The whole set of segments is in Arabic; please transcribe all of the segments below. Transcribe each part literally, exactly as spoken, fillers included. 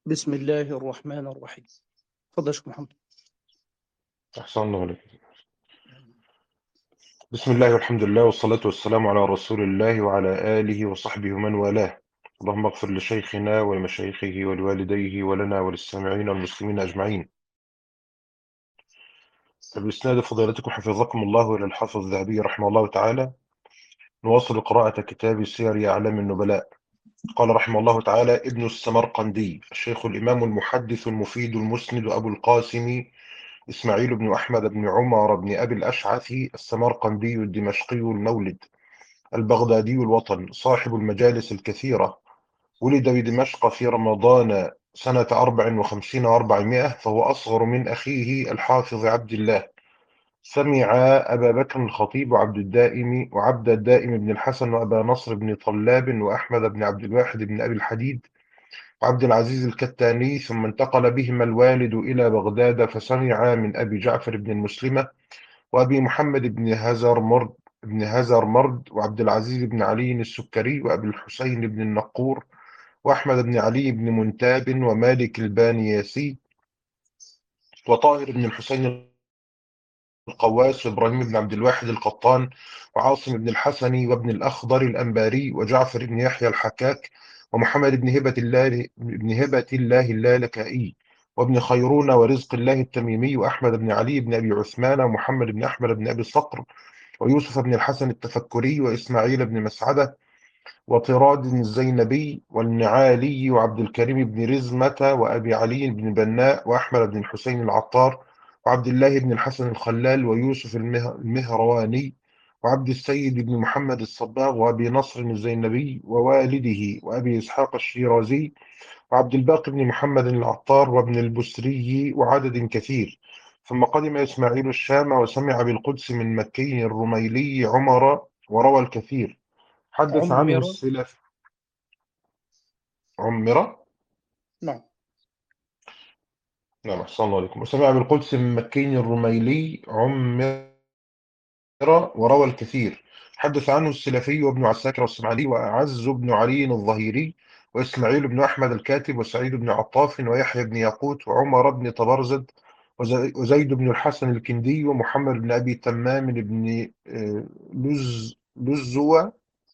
بسم الله الرحمن الرحيم. اتفضل يا شيخ محمد. أحسن الله عليك. بسم الله والحمد لله والصلاة والسلام على رسول الله وعلى آله وصحبه ومن والاه. اللهم اغفر لشيخنا ولمشايخه ولوالديه ولنا وللسامعين والمسلمين أجمعين. بإسناد فضيلتكم حفظكم الله إلى الحافظ الذهبي رحمه الله تعالى، نواصل قراءة كتاب سير أعلام النبلاء. قال رحمه الله تعالى: ابن السمرقندي الشيخ الإمام المحدث المفيد المسند أبو القاسم إسماعيل بن أحمد بن عمر بن أبي الأشعث السمرقندي الدمشقي المولد البغدادي الوطن، صاحب المجالس الكثيرة. ولد بدمشق في رمضان سنة أربع وخمسين وأربعمائة، فهو أصغر من أخيه الحافظ عبد الله. سمع أبا بكر الخطيب وعبد الدائم وعبد الدائم بن الحسن وأبا نصر بن طلاب وأحمد بن عبد الواحد بن أبي الحديد وعبد العزيز الكتاني، ثم انتقل بهما الوالد إلى بغداد فسمع من أبي جعفر بن المسلمة وأبي محمد بن هزر مرد بن هزر مرد وعبد العزيز بن علي السكري وأبي الحسين بن النقور وأحمد بن علي بن منتاب ومالك البانياسي وطاهر بن الحسين القواس وإبراهيم بن عبد الواحد القطان وعاصم بن الحسن وابن الأخضر الأنباري وجعفر بن يحيى الحكاك ومحمد بن هبة الله بن هبة الله اللالكائي وابن خيرون ورزق الله التميمي وأحمد بن علي بن أبي عثمان ومحمد بن أحمد بن أبي الصقر ويوسف بن الحسن التفكري وإسماعيل بن مسعدة وطراد الزينبي والنعالي وعبد الكريم بن رزمة وأبي علي بن بناء وأحمد بن الحسين العطار وعبد الله بن الحسن الخلال ويوسف المه- المهرواني وعبد السيد بن محمد الصباغ وأبي نصر الزينبي ووالده وأبي إسحاق الشيرازي وعبد الباقي بن محمد العطار وابن البسري وعدد كثير. ثم قدم إسماعيل الشام وسمع بالقدس من مكي الرميلي عمر وروى الكثير. حدث عنه عمرة. السلف. عمرة. نعم. نعم، أحسن الله عليكم. وسمع بالقدس من مكي الرميلي عمر وروى الكثير. حدث عنه السلفي وابن عساكر والسمعاني وأعز بن علي الظهيري وإسماعيل بن أحمد الكاتب وسعيد بن عطاف ويحيى بن ياقوت وعمر بن طبرزد وزي- وزيد بن الحسن الكندي ومحمد بن أبي تمام بن آه، لز لزوة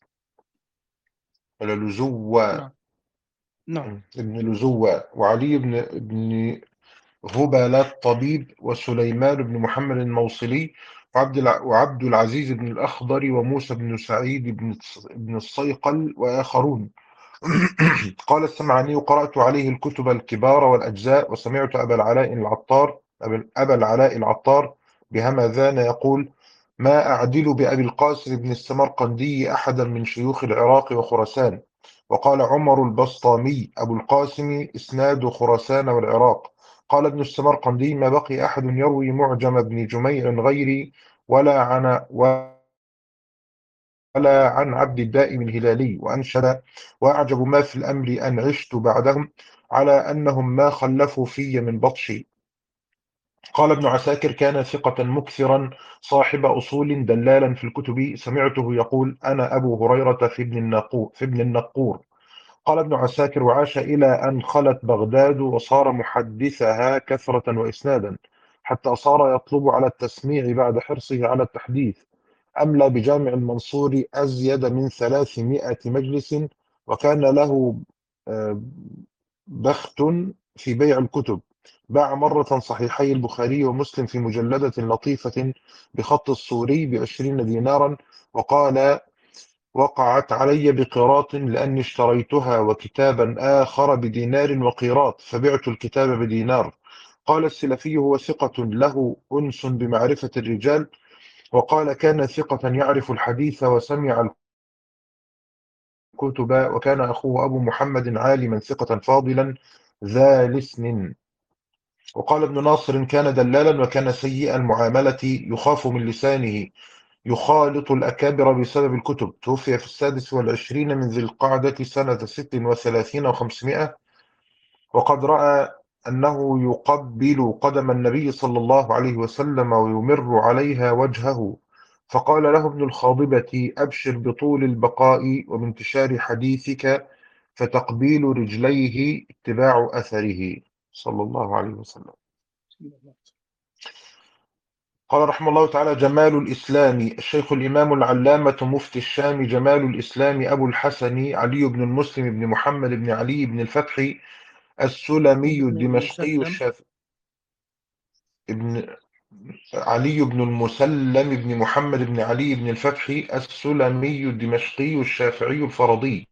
ولا لزوة نعم. نعم. ابن لزوة وعلي بن ابن هبل الطبيب وسليمان بن محمد الموصلي وعبد الع... وعبد العزيز بن الأخضر وموسى بن سعيد بن الص- بن الصيقل وآخرون. قال السمعاني: قرأت عليه الكتب الكبار والأجزاء، وسمعت أبا العلاء العطار أبا أبا العلاء العطار بهمذان يقول: ما أعدل بأبي القاسم بن السمرقندي أحدا من شيوخ العراق وخراسان. وقال عمر البسطامي: أبو القاسم إسناد خراسان والعراق. قال ابن السمرقندي: ما بقي أحد يروي معجم ابن جميع غيري ولا عن ولا عن عبد الدائم الهلالي. وأنشد: وأعجب ما في الأمر أن عشت بعدهم على أنهم ما خلفوا في من بطشي. قال ابن عساكر: كان ثقة مكثرا صاحب أصول دلالا في الكتب، سمعته يقول: أنا أبو هريرة في ابن النقور في ابن النقور. قال ابن عساكر: وعاش إلى أن خلت بغداد وصار محدثها كثرة وإسنادا، حتى صار يطلب على التسميع بعد حرصه على التحديث. أملى بجامع المنصور أزيد من ثلاثمائة مجلس، وكان له آه، بخت في بيع الكتب. باع مرة صحيحي البخاري ومسلم في مجلدة لطيفة بخط الصوري بعشرين دينارا، وقال: وقعت علي بقيراط لأني اشتريتها وكتابا آخر بدينار وقيراط، فبعت الكتاب بدينار. قال السلفي: هو ثقة له أنس بمعرفة الرجال. وقال: كان ثقة يعرف الحديث وسمع الكتب. وكان أخوه أبو محمد عالما ثقة فاضلا ذا لسن. وقال ابن ناصر: كان دلالا وكان سيء المعاملة، يخاف من لسانه، يخالط الأكابر بسبب الكتب. توفي في السادس والعشرين من ذي القعدة سنة ست وثلاثين وخمسمائة، وقد رأى أنه يقبل قدم النبي صلى الله عليه وسلم ويمر عليها وجهه، فقال له ابن الخاضبة: أبشر بطول البقاء وبانتشار حديثك، فتقبيل رجليه اتباع أثره صلى الله عليه وسلم. قال رحمه الله تعالى: جمال الإسلام الشيخ الإمام العلامة مفتي الشام جمال الإسلام أبو الحسن علي بن المسلم بن محمد بن علي بن الفتح السلمي ابن الدمشقي المسلم الشافعي ابن علي بن المسلم بن محمد بن علي بن الفتح السلمي الدمشقي الشافعي الفرضي.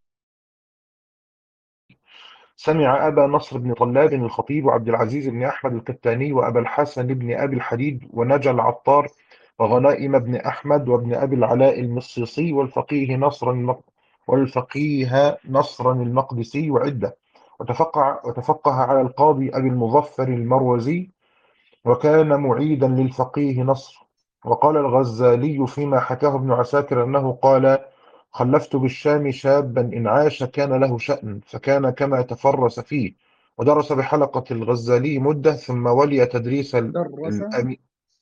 سمع أبا نصر بن طلاب الخطيب وعبد العزيز بن أحمد القتاني وأبا الحسن بن أبي الحديد ونجا العطار وغنائم بن أحمد وابن أبي العلاء المصيصي والفقيه نصر المق... والفقيه نصرا المقدسي وعدة. وتفقه, وتفقه على القاضي أبي المظفر المروزي وكان معيدا للفقيه نصر. وقال الغزالي فيما حكاه ابن عساكر أنه قال: خلفت بالشام شابا إن عاش كان له شأن فكان كما تفرس فيه. ودرس بحلقة الغزالي مدة ثم ولي تدريس درس الأمين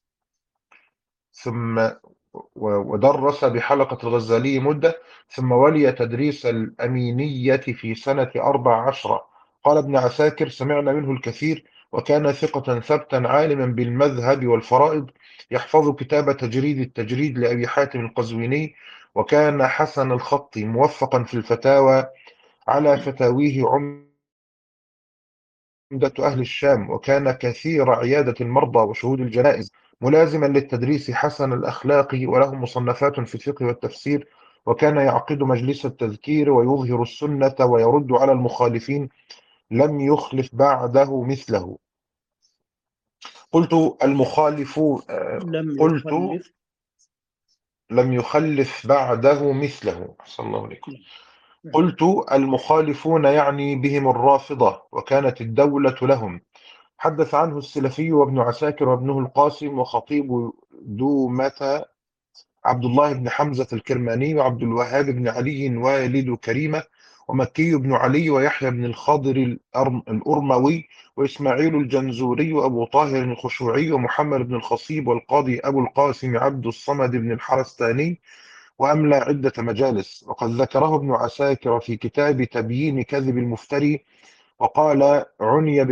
ثم ودرس بحلقة الغزالي مدة ثم ولي تدريس الأمينية في سنة أربع عشرة. قال ابن عساكر: سمعنا منه الكثير وكان ثقة ثبتا عالما بالمذهب والفرائض يحفظ كتاب تجريد التجريد لأبي حاتم القزويني وكان حسن الخط موفقا في الفتاوى على فتاويه عمدة أهل الشام وكان كثير عيادة المرضى وشهود الجنائز ملازما للتدريس حسن الأخلاق وله مصنفات في الفقه والتفسير وكان يعقد مجلس التذكير ويظهر السنة ويرد على المخالفين لم يخلف بعده مثله. قلت المخالف لم قلت يخلف لم يخلف بعده مثله صلى الله عليكم. نعم. قلت المخالفون يعني بهم الرافضة وكانت الدولة لهم. حدث عنه السلفي وابن عساكر وابنه القاسم وخطيب دومة عبد الله بن حمزة الكرماني وعبد الوهاب بن علي والد كريمة ومكي بن علي ويحيى بن الخضر الأرم- الأرموي وإسماعيل الجنزوري وأبو طاهر الخشوعي ومحمد بن الخصيب والقاضي أبو القاسم عبد الصمد بن الحرستاني وأملى عدة مجالس. وقد ذكره ابن عساكر في كتاب تبيين كذب المفتري وقال: عني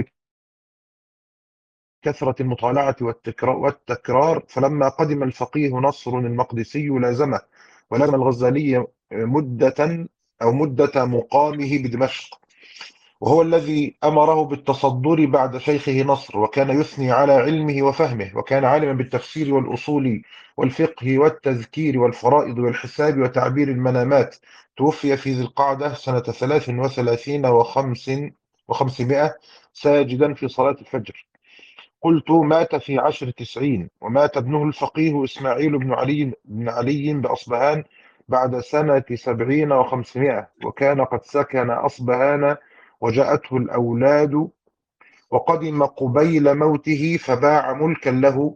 كثرة المطالعة والتكرار, والتكرار فلما قدم الفقيه نصر المقدسي لازمه ولازم الغزالي مدة أو مدة مقامه بدمشق وهو الذي أمره بالتصدر بعد شيخه نصر وكان يثني على علمه وفهمه وكان عالما بالتفسير والأصول والفقه والتذكير والفرائض والحساب وتعبير المنامات. توفي في ذي القعدة سنة ثلاث وثلاثين وخمس وخمسمائة ساجدا في صلاة الفجر. قلت مات في عشر تسعين ومات ابنه الفقيه إسماعيل بن علي بن علي بأصبهان بعد سنة سبعين وخمسمائة وكان قد سكن أصبهان وجاءته الأولاد وقدم قبيل موته فباع ملكا له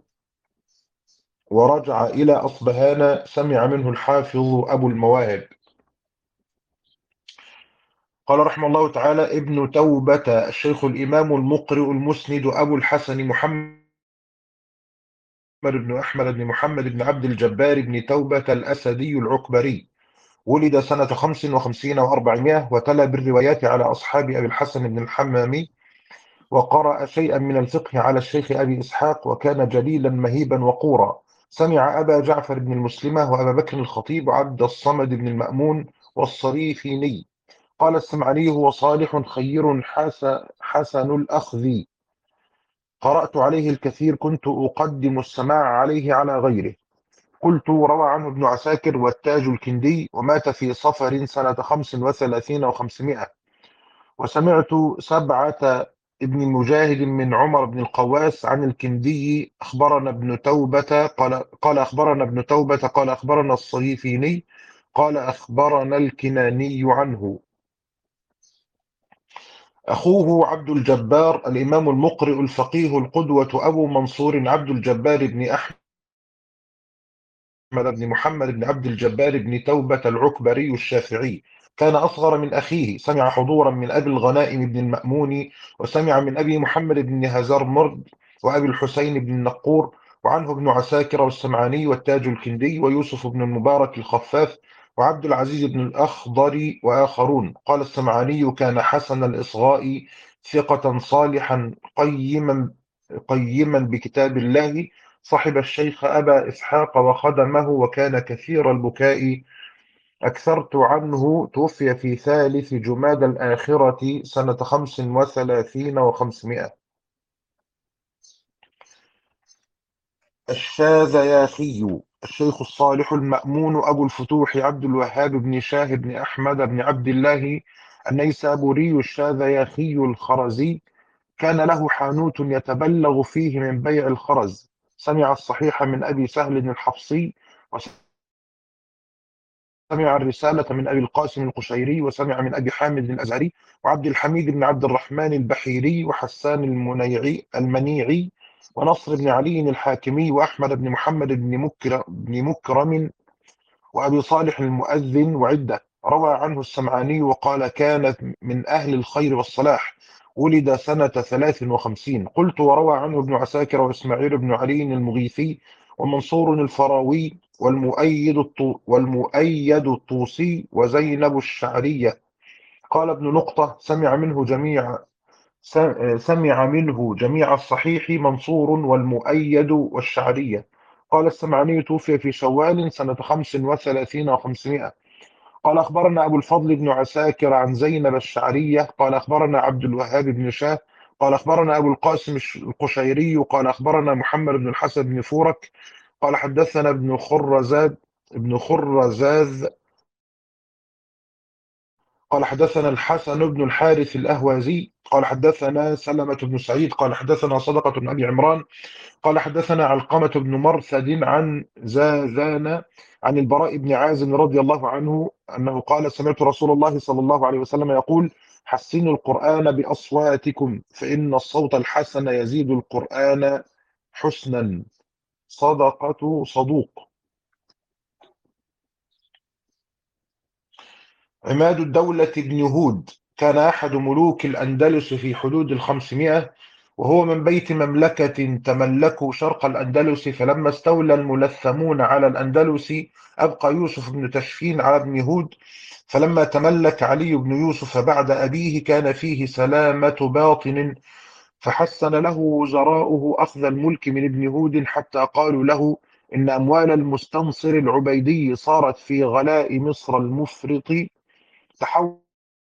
ورجع إلى أصبهان. سمع منه الحافظ أبو المواهب. قال رحمه الله تعالى: ابن توبة الشيخ الإمام المقرئ المسند أبو الحسن محمد بن أحمد بن محمد بن عبد الجبار بن توبة الأسدي العكبري ولد سنة خمس وخمسين وأربعمائة وتلا بالروايات على أصحاب أبي الحسن بن الحمامي وقرأ شيئا من الفقه على الشيخ أبي إسحاق وكان جليلا مهيبا وقورا. سمع أبا جعفر بن المسلمة وأبا بكر الخطيب وعبد الصمد بن المأمون والصريفيني. قال السمعاني: هو صالح خير حسن الأخذ قرأت عليه الكثير كنت أقدم السماع عليه على غيره. قلت روى عنه ابن عساكر والتاج الكندي ومات في صفر سنة خمس وثلاثين وخمسمائة. وسمعت سبعة ابن مجاهد من عمر بن القواس عن الكندي أخبرنا ابن توبة قال قال أخبرنا ابن توبة قال أخبرنا الصريفيني قال أخبرنا الكناني عنه. أخوه عبد الجبار الإمام المقرئ الفقيه القدوة أبو منصور عبد الجبار بن أحمد أحمد بن محمد بن عبد الجبار بن توبة العكبري الشافعي كان أصغر من أخيه. سمع حضورا من أبي الغنائم بن المأمون وسمع من أبي محمد بن هزرمرد وأبي الحسين بن النقور وعنه ابن عساكر والسمعاني والتاج الكندي ويوسف بن المبارك الخفاف وعبد العزيز بن الأخضر وآخرون. قال السمعاني: كان حسن الإصغاء ثقة صالحا قيما قيما بكتاب الله، صحب الشيخ أبا إسحاق وخدمه، وكان كثير البكاء. أكثرت عنه. توفي في ثالث جماد الآخرة سنة خمس وثلاثين وخمسمائة. الشاذياخي: الشيخ الصالح المأمون أبو الفتوح عبد الوهاب بن شاه بن أحمد بن عبد الله النيسابوري الشاذياخي الخرزي، كان له حانوت يتبلغ فيه من بيع الخرز. سمع الصحيح من أبي سهل الحفصي، وسمع الرسالة من أبي القاسم القشيري، وسمع من أبي حامد الأزهري، وعبد الحميد بن عبد الرحمن البحيري، وحسان المنيعي المنيعي، ونصر بن علي الحاكمي، وأحمد بن محمد بن مكر بن مكرم، وأبي صالح المؤذن، وعدة. روى عنه السمعاني وقال: كانت من أهل الخير والصلاح، ولد سنة ثلاث وخمسين. قلت: وروى عنه ابن عساكر وإسماعيل بن علي المغيثي ومنصور الفراوي والمؤيد الطو والمؤيد الطوسي وزينب الشعرية. قال ابن نقطة: سمع منه جميع سمع منه جميع الصحيح منصور والمؤيد والشعرية. قال السمعاني: توفي في شوال سنة خمس وثلاثين وخمسمائة. قال: أخبرنا أبو الفضل بن عساكر عن زينب الشعرية قال: أخبرنا عبد الوهاب بن شاه قال: أخبرنا أبو القاسم القشيري قال: أخبرنا محمد بن الحسن بن فورك قال: حدثنا ابن خرزاد ابن خرزاز قال: حدثنا الحسن بن الحارث الأهوازي قال: حدثنا سلمة بن سعيد قال: حدثنا صدقة بن أبي عمران قال: حدثنا علقمة بن مرثد عن زاذان عن البراء بن عازم رضي الله عنه أنه قال: سمعت رسول الله صلى الله عليه وسلم يقول: حسنوا القرآن بأصواتكم، فإن الصوت الحسن يزيد القرآن حسنا. صدقة صدوق. عماد الدولة بن هود كان أحد ملوك الأندلس في حدود الخمسمائة، وهو من بيت مملكة تملكوا شرق الأندلس. فلما استولى الملثمون على الأندلس أبقى يوسف بن تشفين على ابن هود. فلما تملك علي بن يوسف بعد أبيه كان فيه سلامة باطن، فحسن له وزراؤه أخذ الملك من ابن هود، حتى قالوا له: إن أموال المستنصر العبيدي صارت في غلاء مصر المفرط، تحولت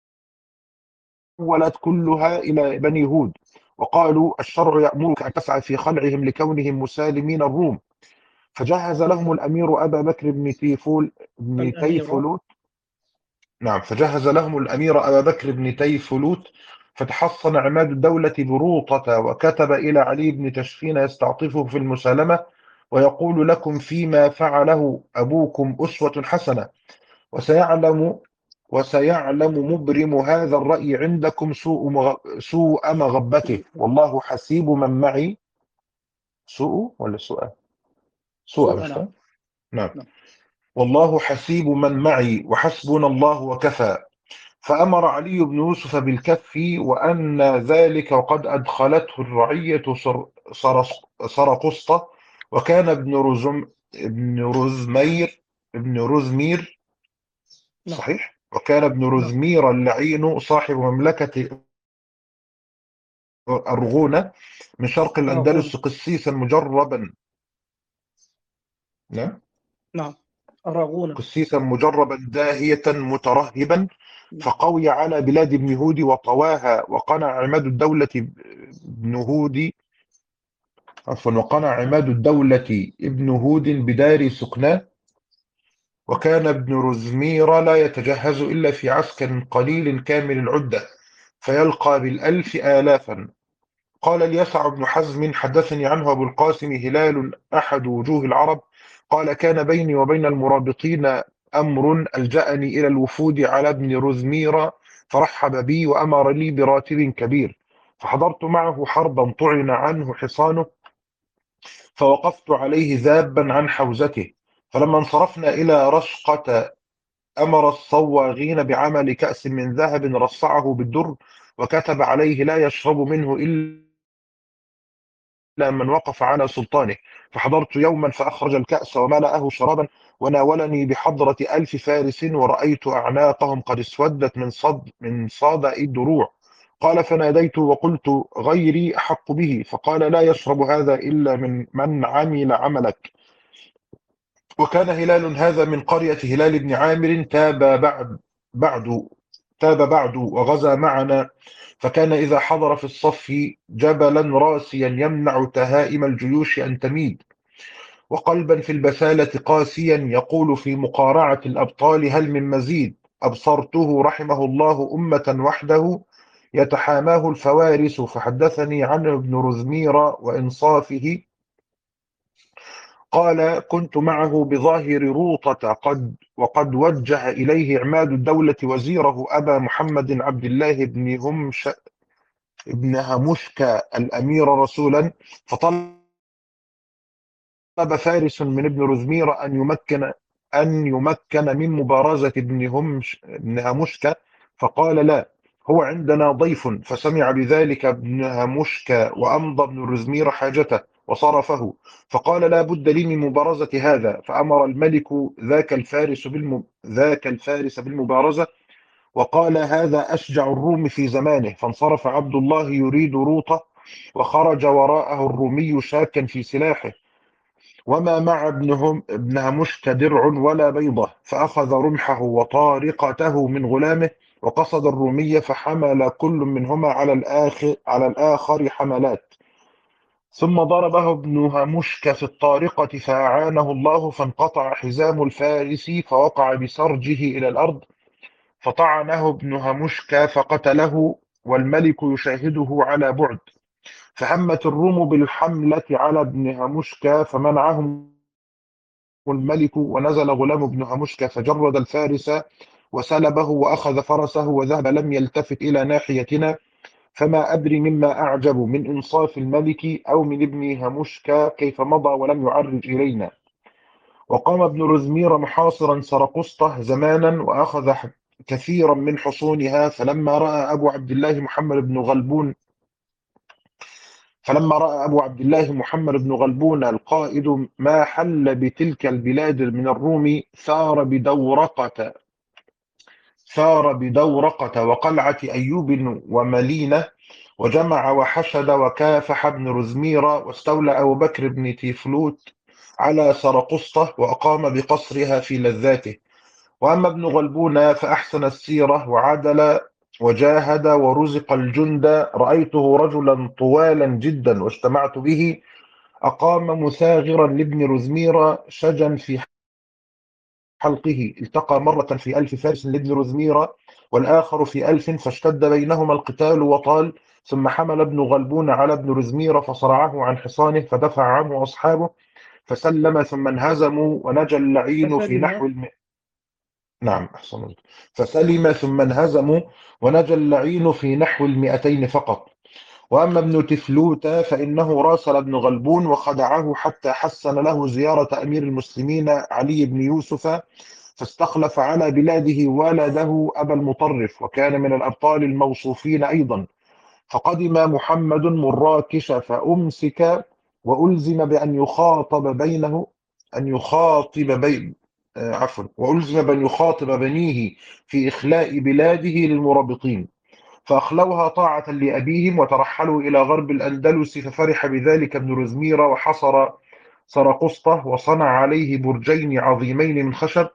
كلها إلى بني هود. وقالوا: الشرع يأمرك أن تسعى في خلعهم لكونهم مسالمين الروم. فجهز لهم الأمير أبا بكر بن تيفول بن الأميرة. تيفلوت نعم فجهز لهم الأمير أبا بكر بن تيفلوت. فتحصن عماد الدولة بروطة، وكتب إلى علي بن تشفين يستعطفه في المسالمة ويقول: لكم فيما فعله أبوكم أسوة حسنة، وسيعلم وسيعلم مبرم هذا الرأي عندكم سوء مغ... سوء مغبته، والله حسيب من معي. سوء ولا سوء؟ سوء، سوء. مش نعم. كده؟ نعم. نعم. والله حسيب من معي وحسبنا الله وكفى. فأمر علي بن يوسف بالكف، وأن ذلك وقد أدخلته الرعية سر... سرس- سرقسطة. وكان ابن رزم ابن رزمير ابن رزمير نعم. صحيح وكان ابن نعم. رزمير اللعين صاحب مملكة أرغونة من شرق أراغون. الأندلس قسيسا مجربا. نعم. نعم. أراغون. قسيسا مجربا داهية مترهبا، نعم. فقوي على بلاد ابن هودي وطواها. وقنع عماد الدولة ابن هودي عفوا وقنع عماد الدولة ابن هود بدار سكناه. وكان ابن رزمير لا يتجهز إلا في عسكر قليل كامل العدة، فيلقى بالألف آلافا. قال اليسع بن حزم: حدثني عنه أبو القاسم هلال أحد وجوه العرب قال: كان بيني وبين المرابطين أمر، ألجأني إلى الوفود على ابن رزمير، فرحب بي وأمر لي براتب كبير. فحضرت معه حربا طعن عنه حصانه، فوقفت عليه ذابا عن حوزته. فلما انصرفنا إلى رشقة أمر الصواغين بعمل كأس من ذهب رصعه بالدر، وكتب عليه: لا يشرب منه إلا من وقف على سلطانه. فحضرت يوما فأخرج الكأس وملأه شرابا وناولني بحضرة ألف فارس، ورأيت أعناقهم قد اسودت من صد من صدأ الدروع. قال فناديت وقلت غيري أحق به، فقال لا يشرب هذا إلا من من عمل عملك. وكان هلال هذا من قرية هلال بن عامر، تاب بعد بعد تاب بعد وغزا معنا، فكان إذا حضر في الصف جبلا راسيا يمنع تهائم الجيوش أن تميد، وقلبا في البسالة قاسيا يقول في مقارعة الأبطال هل من مزيد. أبصرته رحمه الله أمة وحده يتحاماه الفوارس. فحدثني عنه ابن رزمير وإنصافه قال كنت معه بظاهر روطة قد وقد وجه إليه عماد الدولة وزيره أبا محمد عبد الله بن همش بن همشك الأمير رسولا، فطلب فارس من ابن رزمير أن يمكن أن يمكن من مبارزة ابن همش بن همشك، فقال لا، هو عندنا ضيف. فسمع بذلك ابن همشك وأمضى ابن رزمير حاجته وصرفه، فقال لا بد لي من مبارزة هذا. فأمر الملك ذاك الفارس بالم... ذاك الفارس بالمبارزة، وقال هذا أشجع الروم في زمانه. فانصرف عبد الله يريد روطة، وخرج وراءه الرومي شاكا في سلاحه، وما مع ابنهم ابنها مشك درع ولا بيضة، فأخذ رمحه وطارقته من غلامه وقصد الرومية، فحمل كل منهما على الآخر على الآخر حملات، ثم ضربه ابنها مشك في الطارقة فأعانه الله، فانقطع حزام الفارس فوقع بسرجه إلى الأرض، فطعنه ابنها مشك فقتله، والملك يشاهده على بعد. فهمت الروم بالحملة على ابنها مشك فمنعهم الملك، ونزل غلام ابن همشك فجرد الفارس وسلبه وأخذ فرسه وذهب، لم يلتفت إلى ناحيتنا. فما أدري مما أعجب من إنصاف الملك أو من ابن همشك كيف مضى ولم يعرج إلينا. وقام ابن رزمير محاصرا سرقسطة زمانا وأخذ كثيرا من حصونها. فلما رأى أبو عبد الله محمد بن غلبون فلما رأى أبو عبد الله محمد بن غلبون القائد ما حل بتلك البلاد من الروم، ثار بدورقة ثار بدورقة وقلعة أيوب وملينة، وجمع وحشد وكافح ابن رزمير، واستولى أبو بكر بن تيفلوت على سرقسطة وأقام بقصرها في لذاته. وأما ابن غلبون فأحسن السيرة وعدل وجاهد ورزق الجند، رأيته رجلا طوالا جدا واجتمعت به، أقام مثاغرا لابن رزمير شجا في حلقه، التقى مرة في ألف فارس لابن رزمير والآخر في ألف، فاشتد بينهما القتال وطال، ثم حمل ابن غلبون على ابن رزمير فصرعه عن حصانه فدفع عنه أصحابه فسلم، ثم انهزموا ونجى اللعين في نحو فسلم الم... نعم أحسن الله. فسلم ثم انهزموا ونجى اللعين في نحو المئتين فقط. وأما ابن تفلوت فإنه راسل ابن غلبون وخدعه حتى حسن له زيارة أمير المسلمين علي بن يوسف، فاستخلف على بلاده ولده أبا المطرف، وكان من الأبطال الموصوفين أيضا. فقدم محمد مراكش فأمسك، وألزم بأن يخاطب بينه أن يخاطب بين آه، عفوا وألزم بأن يخاطب بنيه في إخلاء بلاده للمرابطين، فأخلوها طاعة لأبيهم وترحلوا إلى غرب الأندلس. ففرح بذلك ابن رزمير وحصر سرقسطة وصنع عليه برجين عظيمين من خشب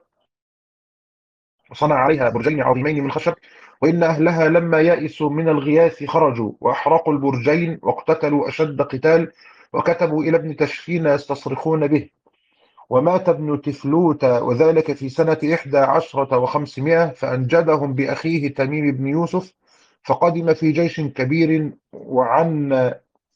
وصنع عليها برجين عظيمين من خشب وإن أهلها لما يئسوا من الغياث خرجوا وأحرقوا البرجين واقتتلوا أشد قتال، وكتبوا إلى ابن تشفين يستصرخون به. ومات ابن تفلوت وذلك في سنة إحدى عشرة وخمسمائة، فأنجدهم بأخيه تميم بن يوسف، فقدم في جيش كبير وعن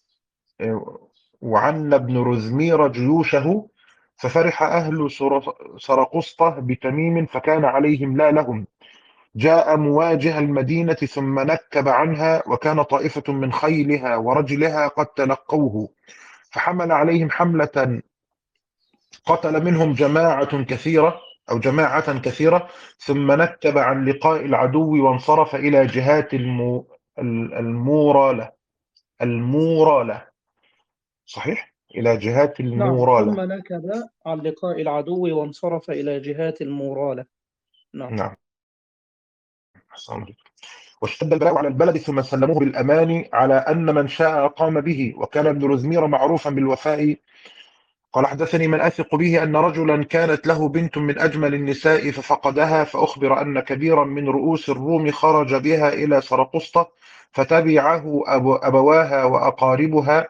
وعن ابن رزمير جيوشه، ففرح أهل سرقسطة بتميم فكان عليهم لا لهم. جاء مواجه المدينة ثم نكب عنها، وكان طائفة من خيلها ورجلها قد تلقوه، فحمل عليهم حملة قتل منهم جماعة كثيرة أو جماعة كثيرة، ثم نكب عن لقاء العدو وانصرف إلى جهات المو المورالة المورالة صحيح؟ إلى جهات نعم، ثم المورالة. نكب عن لقاء العدو وانصرف إلى جهات المورالة. نعم. نعم. أحسن الله. واشتد البلاء على البلد ثم سلموه بالأمان على أن من شاء قام به، وكان ابن رزمير معروفا بالوفاء. قال حدثني من أثق به أن رجلا كانت له بنت من أجمل النساء ففقدها، فأخبر أن كبيرا من رؤوس الروم خرج بها إلى سرقسطة، فتبعه أبو أبواها وأقاربها،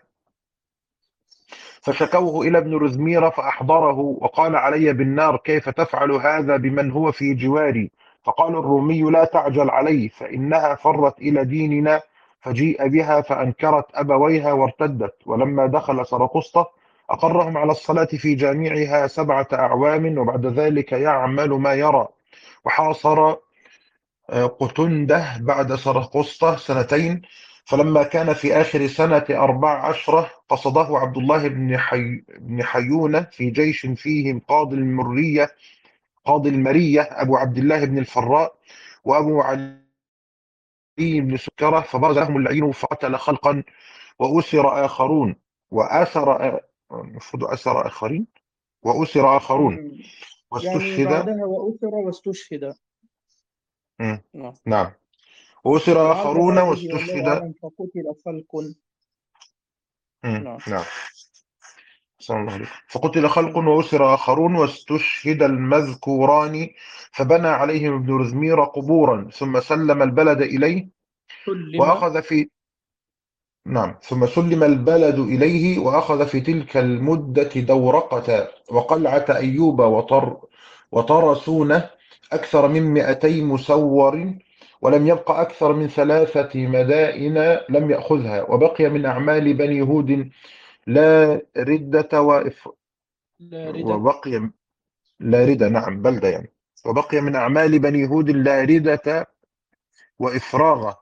فشكوه إلى ابن رزمير فأحضره وقال علي بالنار، كيف تفعل هذا بمن هو في جواري؟ فقال الرومي لا تعجل عليه، فإنها فرت إلى ديننا. فجيء بها فأنكرت أبويها وارتدت، ولما دخل سرقسطة أقرهم على الصلاة في جامعها سبعة أعوام، وبعد ذلك يعمل ما يرى. وحاصر قتندة بعد سرقسطة سنتين، فلما كان في آخر سنة أربع عشرة قصده عبد الله بن, حي... بن حيونة في جيش فيهم قاضي المرية قاضي المرية أبو عبد الله بن الفراء وأبو علي بن سكرة، فبرز لهم اللعين فقتل خلقا وأسر آخرون وأسر المفروض أسر آخرين وأسر آخرون مم. يعني واستشهد. بعدها وأسر واستشهد. مم. نعم. نعم. وأسر لعل آخرون هذه والله واستشهد. أعلم فقتل خلق. مم. نعم. نعم. صلى الله عليه وسلم. فقتل خلق مم. وأسر آخرون واستشهد المذكوران، فبنى عليهم ابن رزمير قبورا، ثم سلم البلد إليه سلم. وأخذ في نعم ثم سلم البلد إليه وأخذ في تلك المدة دورقة وقلعة أيوب وطر وطرسونة أكثر من مئتي مسور، ولم يبق أكثر من ثلاثة مدائن لم يأخذها، وبقي من أعمال بني هود لا ردة وإف لا ردة. وبقي لا ردة، نعم بلدة يعني. وبقي من أعمال بني هود لا ردة وإفراغ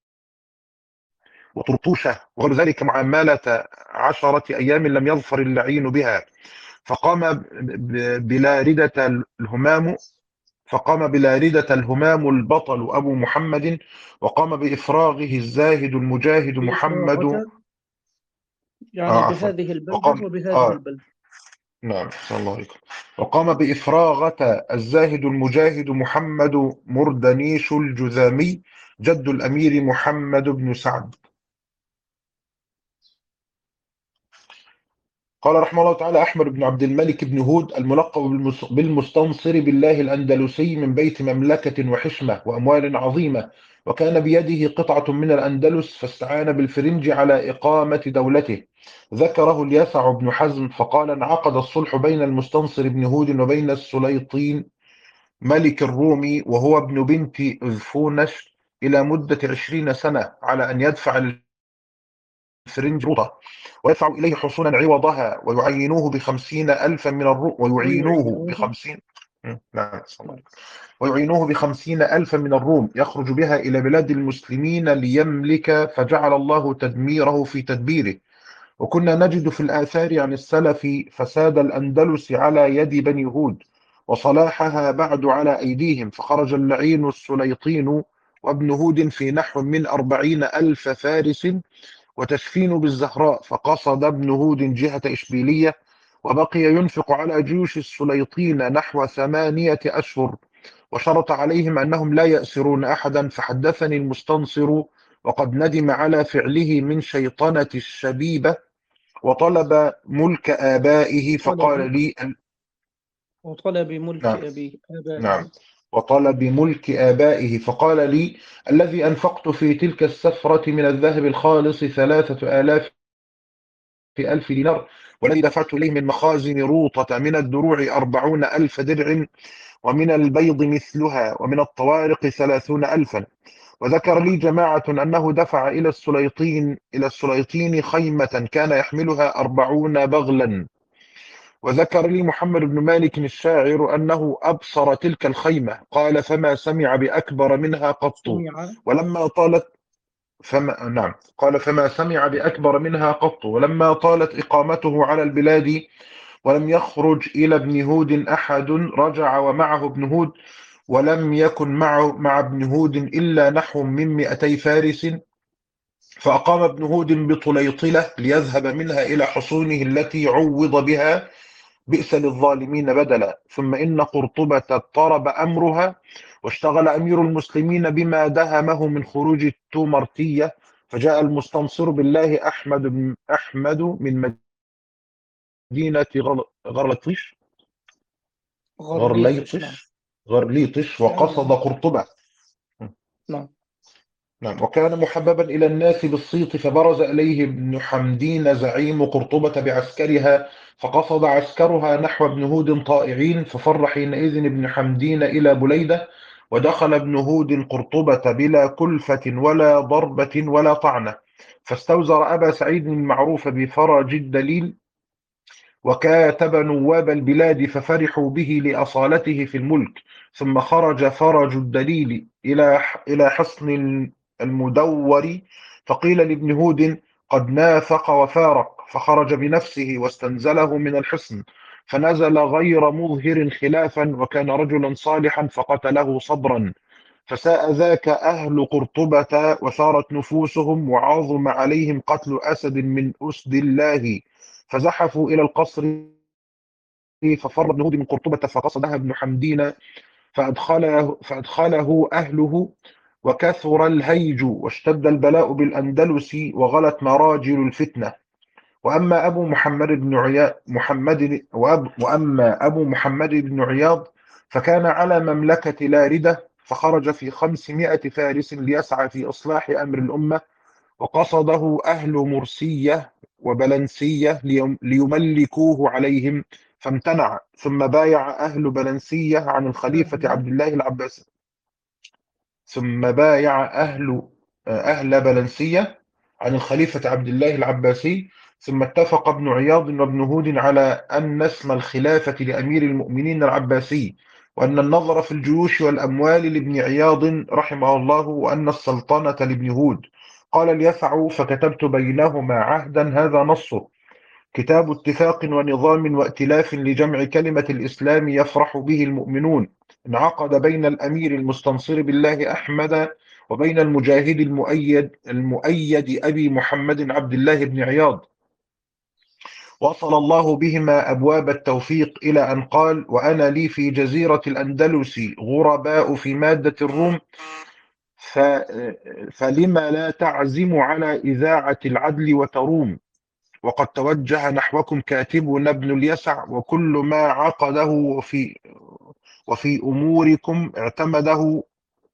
وطرطوشة وغير ذلك، معاملة عشرة أيام لم يظفر اللعين بها. فقام ب- بلا ردة الهمام فقام بلا ردة الهمام البطل أبو محمد، وقام بإفراغه الزاهد المجاهد محمد. بإفراغة، يعني آه عفوا. بهذه البلدة وقام وبهذه آه البلدة. نعم صلى الله عليه وسلم. وقام بإفراغة الزاهد المجاهد محمد مردنيش الجذامي جد الأمير محمد بن سعد. قال رحمه الله تعالى أحمد بن عبد الملك بن هود الملقب بالمس- بالمستنصر بالله الأندلسي، من بيت مملكة وحشمة وأموال عظيمة، وكان بيده قطعة من الأندلس، فاستعان بالفرنج على إقامة دولته. ذكره اليسع بن حزم فقال انعقد الصلح بين المستنصر بن هود وبين السليطين ملك الروم وهو ابن بنت أذفونش إلى مدة عشرين سنة، على أن يدفع للفرنج روطة ويدفع إليه حصونا عوضها، ويعينوه بخمسين ألفا من الروم ويعينوه ويعينوه. بخمسين نعم صلى الله نعم. عليه وسلم. ويعينوه بخمسين ألفا من الروم يخرج بها إلى بلاد المسلمين ليملك، فجعل الله تدميره في تدبيره. وكنا نجد في الآثار عن السلف فساد الأندلس على يد بني هود، وصلاحها بعد على أيديهم، فخرج اللعين السليطين وابن هود في نحو من أربعين ألف فارس وتسفين بالزهراء، فقصد ابن هود جهة إشبيلية، وبقي ينفق على جيوش السليطين نحو ثمانية أشهر، وشرط عليهم أنهم لا يأسرون أحدا. فحدثني المستنصر وقد ندم على فعله من شيطنة الشبيبة، وطلب ملك آبائه طلب فقال لي. وطلب ملك نعم. أبي نعم. آبائه. وطلب ملك آبائه فقال لي الذي أنفقت في تلك السفرة من الذهب الخالص ثلاثة آلاف في ألف دينار، والذي دفعت إليه من مخازن روطة من الدروع أربعون ألف درع، ومن البيض مثلها، ومن الطوارق ثلاثون ألفا. وذكر لي جماعة أنه دفع إلى السليطين إلى السليطين خيمة كان يحملها أربعون بغلا. وذكر لي محمد بن مالك الشاعر أنه أبصر تلك الخيمة، قال فما سمع بأكبر منها قط. سمع. ولما طالت فما نعم قال فما سمع بأكبر منها قط ولما طالت إقامته على البلاد ولم يخرج إلى ابن هود أحد، رجع ومعه ابن هود، ولم يكن معه مع ابن هود إلا نحو من مئتي فارس، فأقام ابن هود بطليطلة ليذهب منها إلى حصونه التي عوض بها، بئس للظالمين بدلا. ثم إن قرطبة اضطرب أمرها، واشتغل أمير المسلمين بما دهمه من خروج التومرتية، فجاء المستنصر بالله أحمد بن أحمد من مدينة غل- غرلطيش غرليطش، نعم. غرليطش غرليطش أيوة، وقصد نعم. قرطبة. نعم. نعم. وكان محببا إلى الناس بالصيت، فبرز إليه ابن حمدين زعيم قرطبة بعسكرها، فقصد عسكرها نحو ابن هود طائعين، ففر حينئذ ابن حمدين إلى بليدة، ودخل ابن هود قرطبة بلا كلفة ولا ضربة ولا طعنة، فاستوزر أبا سعيد المعروف بفرج الدليل، وكاتب نواب البلاد ففرحوا به لأصالته في الملك. ثم خرج فرج الدليل إلى إلى حصن المدور، فقيل لابن هود قد نافق وفارق، فخرج بنفسه واستنزله من الحصن، فنزل غير مظهر خلافا، وكان رجلا صالحا فقتله صبرا. فساء ذاك أهل قرطبة وثارت نفوسهم، وعظم عليهم قتل أسد من أسد الله، فزحفوا إلى القصر، ففر ابن هود من قرطبة فقصدها ابن حمدين، فأدخله, فأدخله أهله، وكثر الهيج واشتد البلاء بالأندلس، وغلت مراجل الفتنة. وأما أبو محمد بن عياض محمد وأب وأما أبو محمد بن عياض فكان على مملكة لاردة، فخرج في خمسمائة فارس ليسعى في إصلاح أمر الأمة، وقصده أهل مرسية وبلنسية ليملكوه عليهم، فامتنع. ثم بايع أهل بلنسية عن الخليفة أهل عبد الله العباسي ثم بايع أهل أهل بلنسية عن الخليفة عبد الله العباسي. ثم اتفق ابن عياض وابن هود على أن اسم الخلافة لأمير المؤمنين العباسي، وأن النظر في الجيوش والأموال لابن عياض رحمه الله، وأن السلطنة لابن هود. قال ليسعوا، فكتبت بينهما عهدا، هذا نصه: كتاب اتفاق ونظام وائتلاف لجمع كلمة الإسلام يفرح به المؤمنون، انعقد بين الأمير المستنصر بالله أحمد وبين المجاهد المؤيد المؤيد أبي محمد عبد الله بن عياض، وصل الله بهما أبواب التوفيق، إلى أن قال: وأنا لي في جزيرة الأندلس غرباء في مادة الروم، ف... فلما لا تعزم على إذاعة العدل وتروم، وقد توجه نحوكم كاتبنا ابن اليسع، وكل ما عقده وفي وفي أموركم اعتمده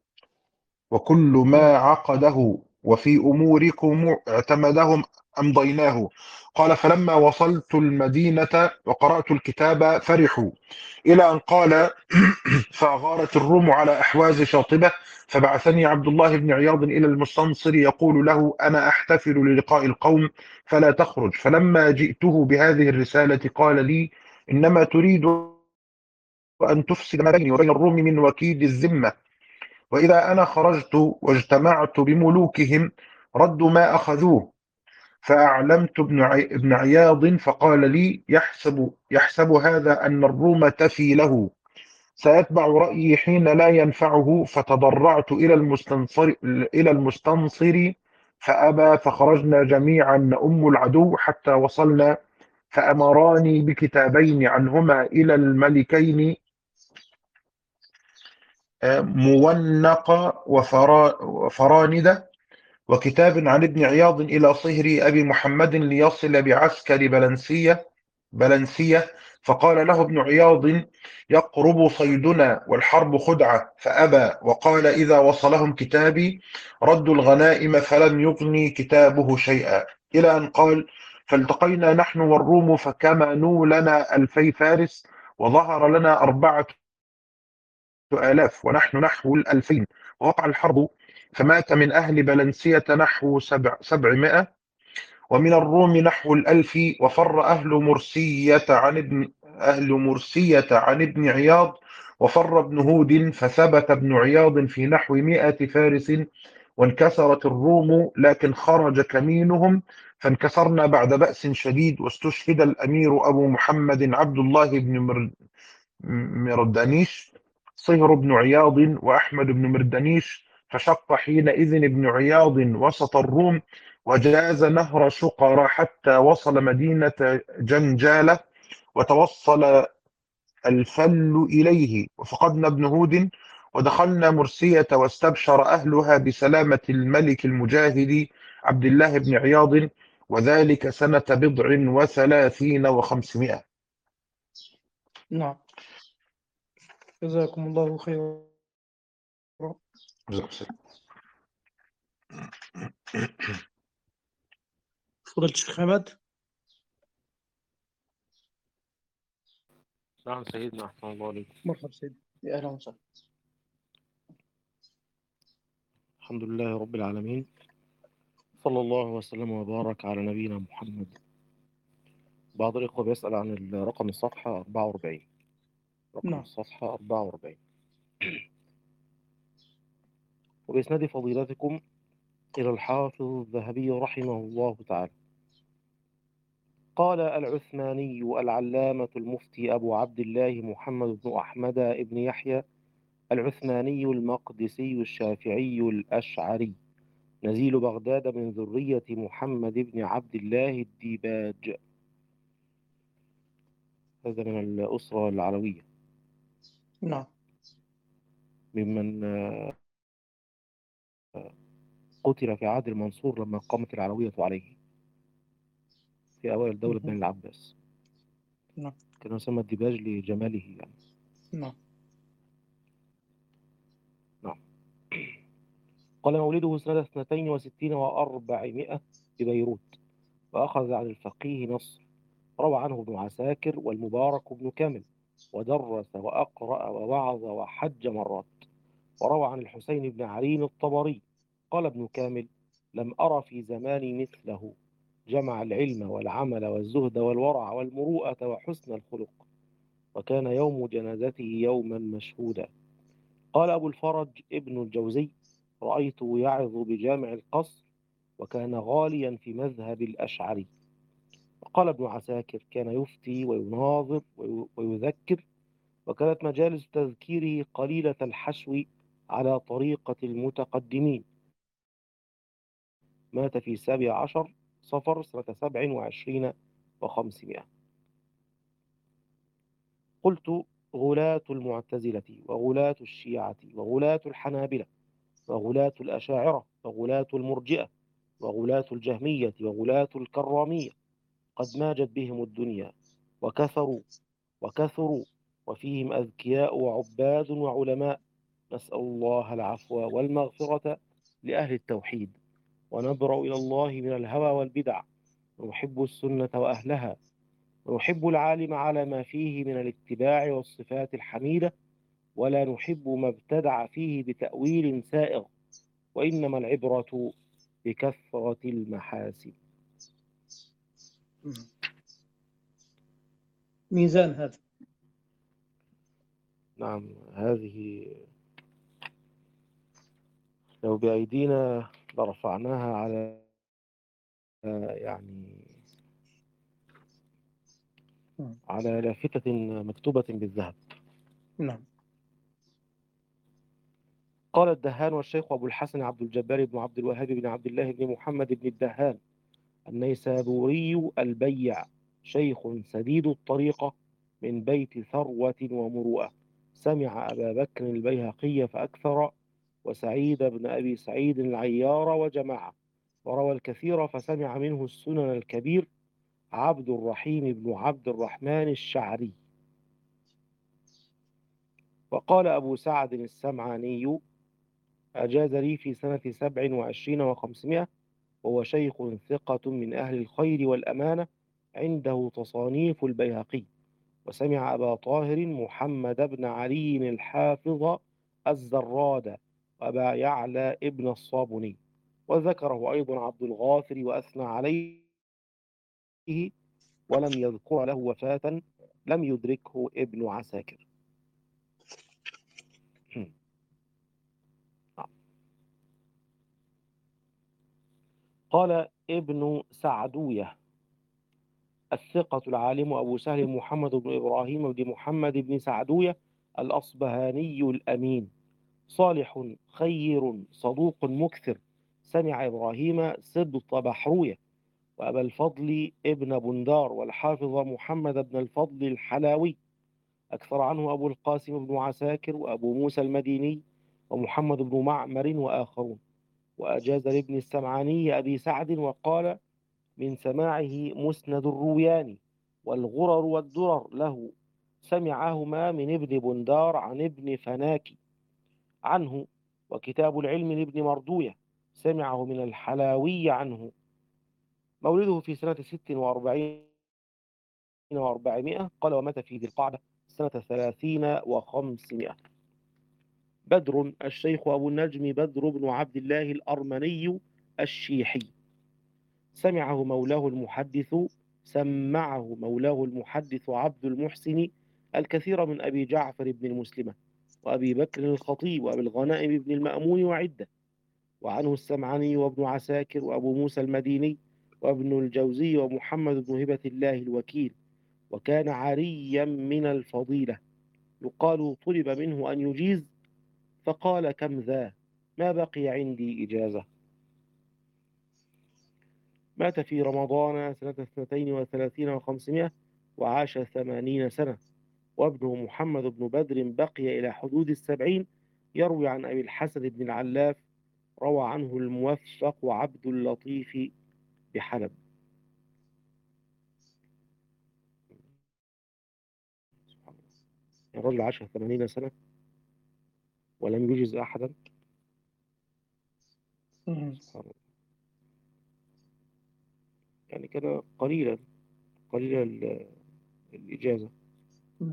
وكل نعم. ما عقده وفي أموركم اعتمدهم أمضيناه. قال: فلما وصلت المدينة وقرأت الكتاب فرحوا، إلى أن قال: فأغارت الروم على أحواز شاطبة، فبعثني عبد الله بن عياض إلى المستنصر يقول له: أنا أحتفل للقاء القوم فلا تخرج. فلما جئته بهذه الرسالة قال لي: إنما تريد أن تفسد ما بيني وبين الروم من وكيد الذمة، وإذا أنا خرجت واجتمعت بملوكهم ردوا ما أخذوه. فأعلمت ابن عي... ابن عياض فقال لي: يحسب يحسب هذا أن الروم تفي له، سيتبع رأيي حين لا ينفعه. فتضرعت إلى المستنصر إلى المستنصر فأبى، فخرجنا جميعا نؤم العدو حتى وصلنا، فأمراني بكتابين عنهما إلى الملكين مونق وفرا... وفراندة، وكتاب عن ابن عياض إلى صهر أبي محمد ليصل بعسكر بلنسية بلنسية فقال له ابن عياض: يقرب صيدنا والحرب خدعة، فأبى، وقال: إذا وصلهم كتابي ردوا الغنائم، فلم يغني كتابه شيئا، إلى أن قال: فالتقينا نحن والروم فكمنوا لنا ألفي فارس، وظهر لنا أربعة آلاف ونحن نحو الألفين، ووقع الحرب، فمات من أهل بلنسية نحو سبع سبعمائة، ومن الروم نحو الألف، وفر أهل مرسية عن ابن أهل مرسية عن ابن عياض، وفر ابن هود، فثبت ابن عياض في نحو مائة فارس، وانكسرت الروم، لكن خرج كمينهم، فانكسرنا بعد بأس شديد، واستشهد الأمير أبو محمد عبد الله بن مر مردانيش، صهر بن عياض وأحمد بن مردانيش، فشق حينئذ ابن عياض وسط الروم، وجاز نهر شقر حتى وصل مدينة جنجالة، وتوصل الفل إليه. وفقدنا ابن هود، ودخلنا مرسية، واستبشر أهلها بسلامة الملك المجاهد عبد الله بن عياض، وذلك سنة بضع وثلاثين وخمسمائة. نعم. جزاكم الله خيرا. فضيلة الشيخ حمد. نعم سيدنا، أحسن الله عليكم. مرحبا سيدي، يا أهلا وسهلا. الحمد لله رب العالمين، صلى الله وسلم وبارك على نبينا محمد. بعض الإخوة بيسأل عن رقم الصفحة أربعة وأربعين. رقم نعم. الصفحة أربعة وأربعين. وبإسناد فضيلتكم إلى الحافظ الذهبي رحمه الله تعالى قال العثماني العلامة المفتي أبو عبد الله محمد بن أحمد بن يحيى العثماني المقدسي الشافعي الأشعري نزيل بغداد من ذرية محمد بن عبد الله الديباج، هذا من الأسرة العلوية، نعم. ممن قتل في عهد المنصور لما قامت العلوية عليه في أوائل دولة بني العباس. نعم. كان يسمى الديباج لجماله يعني. نعم. نعم. قال مولده سنة اثنتين وستين وأربعمائة ببيروت، وأخذ عن الفقيه نصر، روى عنه ابن عساكر والمبارك بن كامل، ودرس وأقرأ ووعظ وحج مرات. وروى عن الحسين بن علي الطبري قال ابن كامل: لم أرى في زماني مثله، جمع العلم والعمل والزهد والورع والمروءة وحسن الخلق، وكان يوم جنازته يوما مشهودا. قال أبو الفرج ابن الجوزي: رأيته يعظ بجامع القصر، وكان غاليا في مذهب الأشعري. وقال ابن عساكر: كان يفتي ويناظر ويذكر، وكانت مجالس تذكيره قليلة الحشو على طريقة المتقدمين. مات في سابع عشر صفر سنة سبع وعشرين وخمسمائة. قلت: غلاة المعتزلة وغلاة الشيعة وغلاة الحنابلة وغلاة الأشاعرة وغلاة المرجئة وغلاة الجهمية وغلاة الكرامية قد ماجت بهم الدنيا وكثروا وكثروا، وفيهم أذكياء وعباد وعلماء. نسأل الله العفو والمغفرة لأهل التوحيد، ونبرأ إلى الله من الهوى والبدع، ونحب السنة وأهلها، ونحب العالم على ما فيه من الاتباع والصفات الحميدة، ولا نحب ما ابتدع فيه بتأويل سائغ، وإنما العبرة بكثرة المحاسن. ميزان هذا. نعم، هذه لو بأيدينا لرفعناها على يعني على لافتة مكتوبة بالذهب. نعم. قال الدهان والشيخ أبو الحسن عبد الجبار بن عبد الوهاب بن عبد الله بن محمد بن الدهان النيسابوري البيع، شيخ سديد الطريقة من بيت ثروة ومروءة، سمع أبا بكر البيهقي فأكثر، وسعيد بن أبي سعيد العيار وجماعة، وروى الكثير فسمع منه السنن الكبير عبد الرحيم بن عبد الرحمن الشعري. وقال أبو سعد السمعاني: أجاز لي في سنة سبع وعشرين وخمسمائة، وهو شيخ ثقة من أهل الخير والأمانة، عنده تصانيف البيهقي. وسمع أبا طاهر محمد بن علي الحافظ الزراد، وأبا يعلى ابن الصابوني، وذكره أيضا عبد الغافر وأثنى عليه، ولم يذكر له وفاة لم يدركه ابن عساكر. قال ابن سعدوية: الثقة العالم أبو سهل محمد بن إبراهيم بن محمد بن سعدوية الأصبهاني الأمين، صالح خير صدوق مكثر، سمع إبراهيم سبط بحروية وأبا الفضل ابن بندار والحافظ محمد بن الفضل الحلاوي. أكثر عنه أبو القاسم بن عساكر وأبو موسى المديني ومحمد بن معمر وآخرون. وأجاز لابن السمعاني أبي سعد وقال من سماعه مسند الروياني والغرر والدرر له، سمعهما من ابن بندار عن ابن فناكي عنه. وكتاب العلم لابن مردوية سمعه من الحلاوي عنه. مولده في سنة ست وأربعين وأربعمائة، قال ومات في ذي القعدة سنة ثلاثين وخمسمائة. بدر الشيخ أبو النجم بدر بن عبد الله الأرمني الشيحي، سمعه مولاه المحدث سمعه مولاه المحدث عبد المحسن الكثير من أبي جعفر بن المسلمة وأبي بكر الخطيب وأبي الغنائم بن المأمون وعدة. وعنه السمعاني وابن عساكر وأبو موسى المديني وابن الجوزي ومحمد بن هبة الله الوكيل. وكان عاريا من الفضيلة، يقال طلب منه أن يجيز فقال كم ذا، ما بقي عندي إجازة. مات في رمضان سنة اثنتين وثلاثين وخمسمائة وعاش ثمانين سنة. وابنه محمد بن بدر بقي إلى حدود السبعين، يروي عن أبي الحسن بن العلاف، روى عنه الموفق وعبد اللطيف بحلب. سبحان الله، الرجل عاش ثمانين سنة ولم يجز أحدا. مم. سبحان الله. يعني كان قليلا قليل ال- الإجازة، نعم.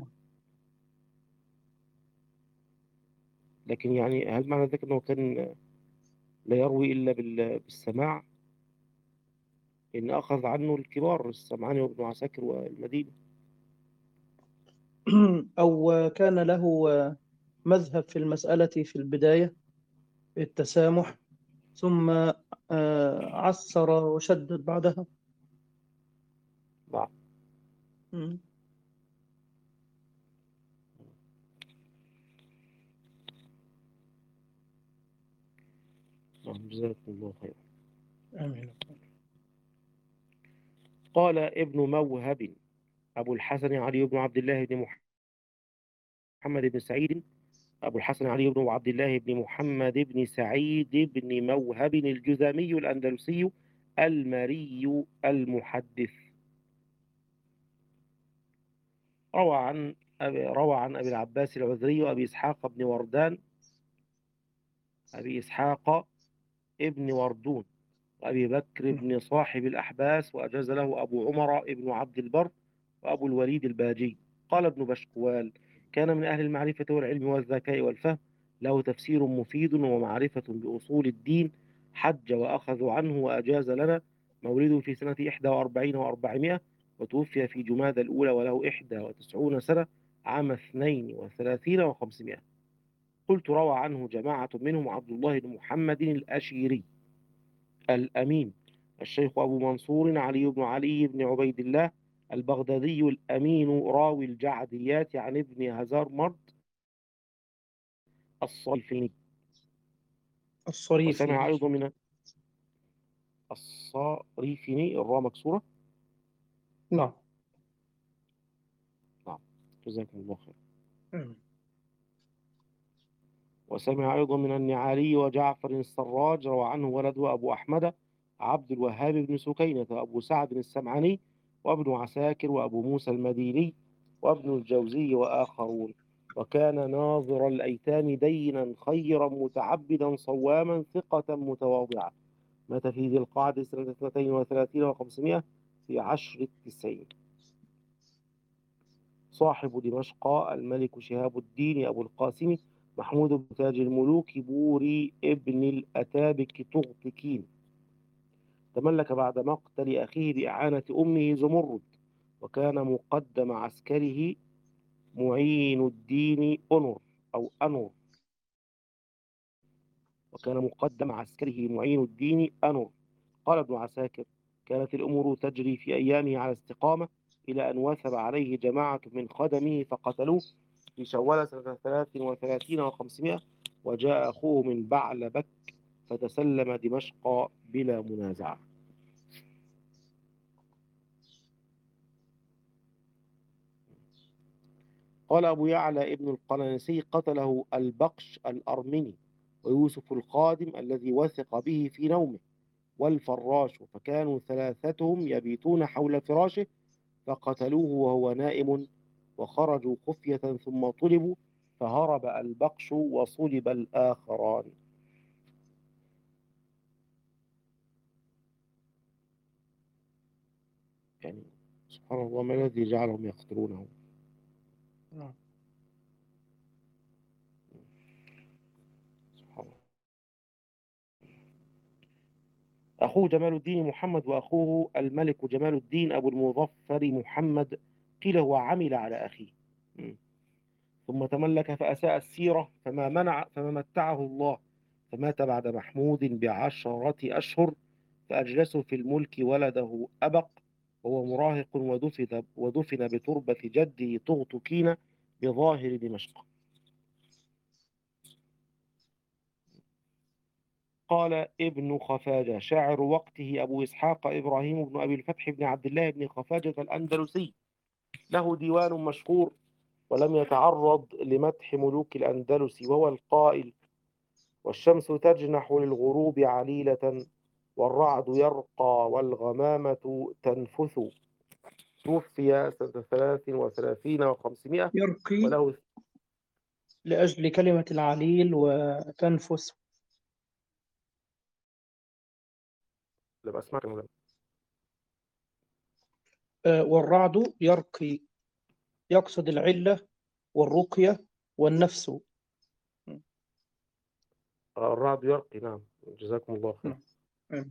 لكن يعني هل معنى ذلك أنه كان لا يروي إلا بال- بالسماع؟ إن أخذ عنه الكبار السمعاني وابن عساكر والمدينة. أو كان له مذهب في المسألة في البداية التسامح، ثم آه، عسر وشدد بعدها. نعم. مم. نعم، جزاكم الله خيرا. آمين. قال ابن موهب أبو الحسن علي بن عبد الله بن محمد بن سعيد أبو الحسن علي بن عبد الله بن محمد بن سعيد بن موهب الجذامي الأندلسي المري المحدث. روى عن أبي روى عن أبي العباس العذري وأبي إسحاق بن وردان أبي إسحاق ابن وردون وأبي بكر بن صاحب الأحباس، وأجاز له أبو عمر ابن عبد البر وأبو الوليد الباجي. قال ابن بشكوال كان من أهل المعرفة والعلم والذكاء والفهم، له تفسير مفيد ومعرفة بأصول الدين، حج وأخذ عنه وأجاز لنا. مولده في سنة إحدى وأربعين وأربعمائة، وتوفي في جماد الأولى وله إحدى وتسعون سنة عام اثنين وثلاثين وخمسمائة. قلت روى عنه جماعة منهم عبد الله بن محمد الأشيري الأمين، الشيخ أبو منصور علي بن علي بن عبيد الله البغدادي الأمين راوي الجعديات عن ابن هزار مرد الصيفيني. الصريفي. وسمع أيضا من الصريفيني، الراء مكسورة. نعم. نعم، جزاكم الله خير. مم. وسمع أيضا من النعالي وجعفر السراج، روى عنه ولده أبو أحمد عبد الوهاب بن سكينة وأبو سعد السمعاني وابن عساكر وأبو موسى المديني وابن الجوزي وآخرون. وكان ناظر الأيتام دينا خيرا متعبدا صواما ثقة متواضعا. مات في ذي القعدة سنة اثنتين وثلاثين وخمسمائة في عشر التسعين. صاحب دمشق الملك شهاب الدين أبو القاسم محمود بن تاج الملوك بوري ابن الأتابك طغطكين. تملك بعد مقتل أخيه بإعانة أمه زمرد، وكان مقدم عسكره معين الدين أنور أو أنور وكان مقدم عسكره معين الدين أنور. قال ابن عساكر كانت الأمور تجري في أيامه على استقامة، إلى أن وثب عليه جماعة من خدمه فقتلوه في شوال سنة ثلاث وثلاثين وخمسمائة. وجاء أخوه من بعلبك فتسلم دمشق بلا منازعة. قال أبو يعلى ابن القنانسي: قتله البقش الأرمني ويوسف القادم الذي وثق به في نومه والفراش، فكانوا ثلاثتهم يبيتون حول فراشه فقتلوه وهو نائم، وخرجوا خفية ثم طلبوا فهرب البقش وصلب الآخران. يعني سبحان الله، ما الذي جعلهم يقتلونه؟ نعم. سبحان الله. أخوه جمال الدين محمد وأخوه الملك جمال الدين أبو المظفر محمد، قيل هو عمل على أخيه م. ثم تملك فأساء السيرة فما منع فما متعه الله، فمات بعد محمود بعشرة أشهر، فأجلسوا في الملك ولده أبق وهو مراهق، ودفن ودفن بتربة جده طغطكين بظاهر دمشق. قال ابن خفاجة شاعر وقته أبو إسحاق إبراهيم بن أبي الفتح بن عبد الله بن خفاجة الأندلسي، له ديوان مشهور ولم يتعرض لمدح ملوك الأندلس، وهو القائل: والشمس تجنح للغروب عليلة، والرعد يرقى والغمامة تنفث. توفي سنة ثلاث وثلاثين وخمسمائة يرقي وله لأجل كلمة العليل وتنفس. لما أسمعك المدام. آه، والرعد يرقي، يقصد العلة والرقية والنفس. الرعد يرقي، نعم، جزاكم الله خير. نعم.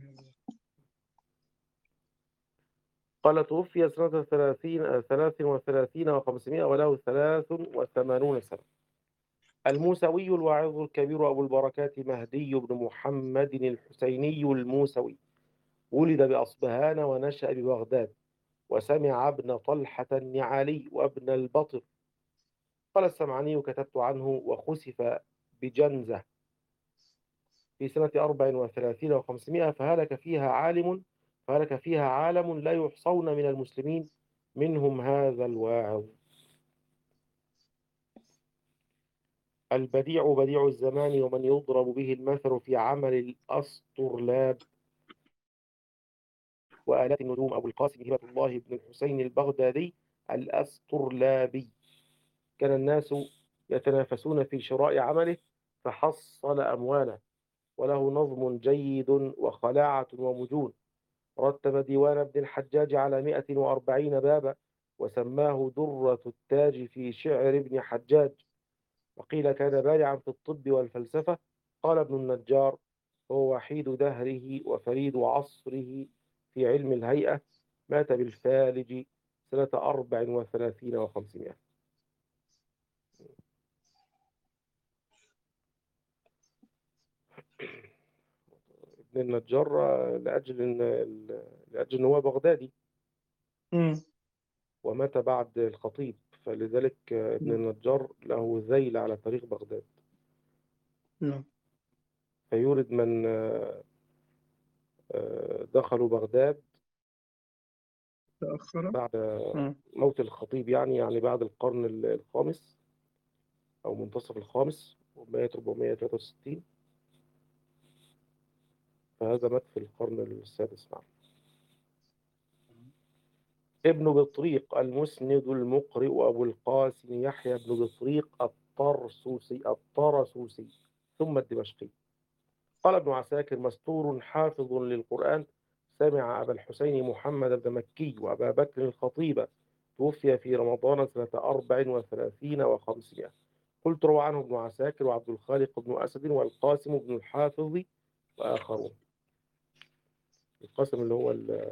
قال توفي سنة ثلاثين ثلاث وثلاثين وخمسمائة وله ثلاث وثمانون سنة. الموسوي الواعظ الكبير أبو البركات مهدي بن محمد الحسيني الموسوي، ولد بأصبهان ونشأ ببغداد، وسمع ابن طلحة النعالي وابن البطر. قال السمعاني: كتبت عنه وخسف بجنزة في سنة أربع وثلاثين وخمسمائة، فهلك فيها عالم فهلك فيها عالم لا يحصون من المسلمين، منهم هذا الواعظ. البديع بديع الزمان، ومن يضرب به المثل في عمل الأسطرلاب وآلات النجوم، أبو القاسم هبة الله بن الحسين البغدادي الأسطرلابي. كان الناس يتنافسون في شراء عمله فحصل أمواله، وله نظم جيد وخلاعة ومجون. رتب ديوان ابن الحجاج على مئة وأربعين بابا، وسماه درة التاج في شعر ابن حجاج. وقيل كان بارعا في الطب والفلسفة. قال ابن النجار: هو وحيد دهره وفريد عصره في علم الهيئة. مات بالفالج سنة أربع وثلاثين وخمسمائة. ابن النجار لأجل إن لأجل إن هو بغدادي مم. ومات بعد الخطيب، فلذلك ابن النجار له ذيل على تاريخ بغداد. نعم. فيورد من دخلوا بغداد تأخر. بعد مم. موت الخطيب، يعني يعني بعد القرن الخامس أو منتصف الخامس، ومات أربعمائة وثلاثة وستين، فهذا مات في القرن السادس. نعم. ابن بطريق المسند المقرئ أبو القاسم يحيى بن بطريق الطرسوسي الطرسوسي ثم الدمشقي. قال ابن عساكر: مستور حافظ للقرآن، سمع أبا الحسين محمد بن مكي وأبا بكر الخطيب، توفي في رمضان سنة أربع وثلاثين وخمسمائة. قلت: روى عنه ابن عساكر وعبد الخالق بن أسد والقاسم بن الحافظ وآخرون. القاسم اللي هو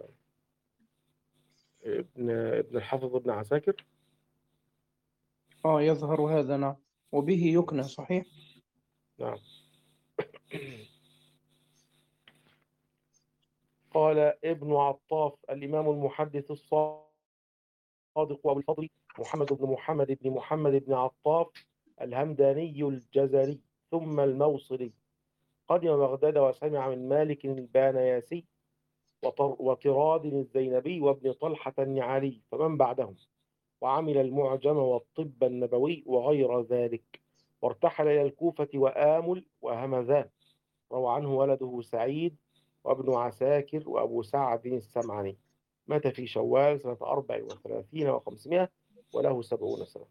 ابن ابن الحافظ ابن عساكر. آه يظهر هذا. نعم. وبه يكنى. صحيح. نعم. قال ابن عطاف الإمام المحدث الصادق أبو الفضل محمد بن محمد بن محمد بن عطاف الهمداني الجزري ثم الموصلي، قدم بغداد وسمع من مالك البانياسي وطر- وطراد الزينبي وابن طلحة النعالي فمن بعدهم، وعمل المعجم والطب النبوي وغير ذلك، وارتحل إلى الكوفة وآمل وهمذان. روى عنه ولده سعيد وابن عساكر وأبو سعد السمعاني. مات في شوال سنة أربع وثلاثين وخمسمائة وله سبعون سنة.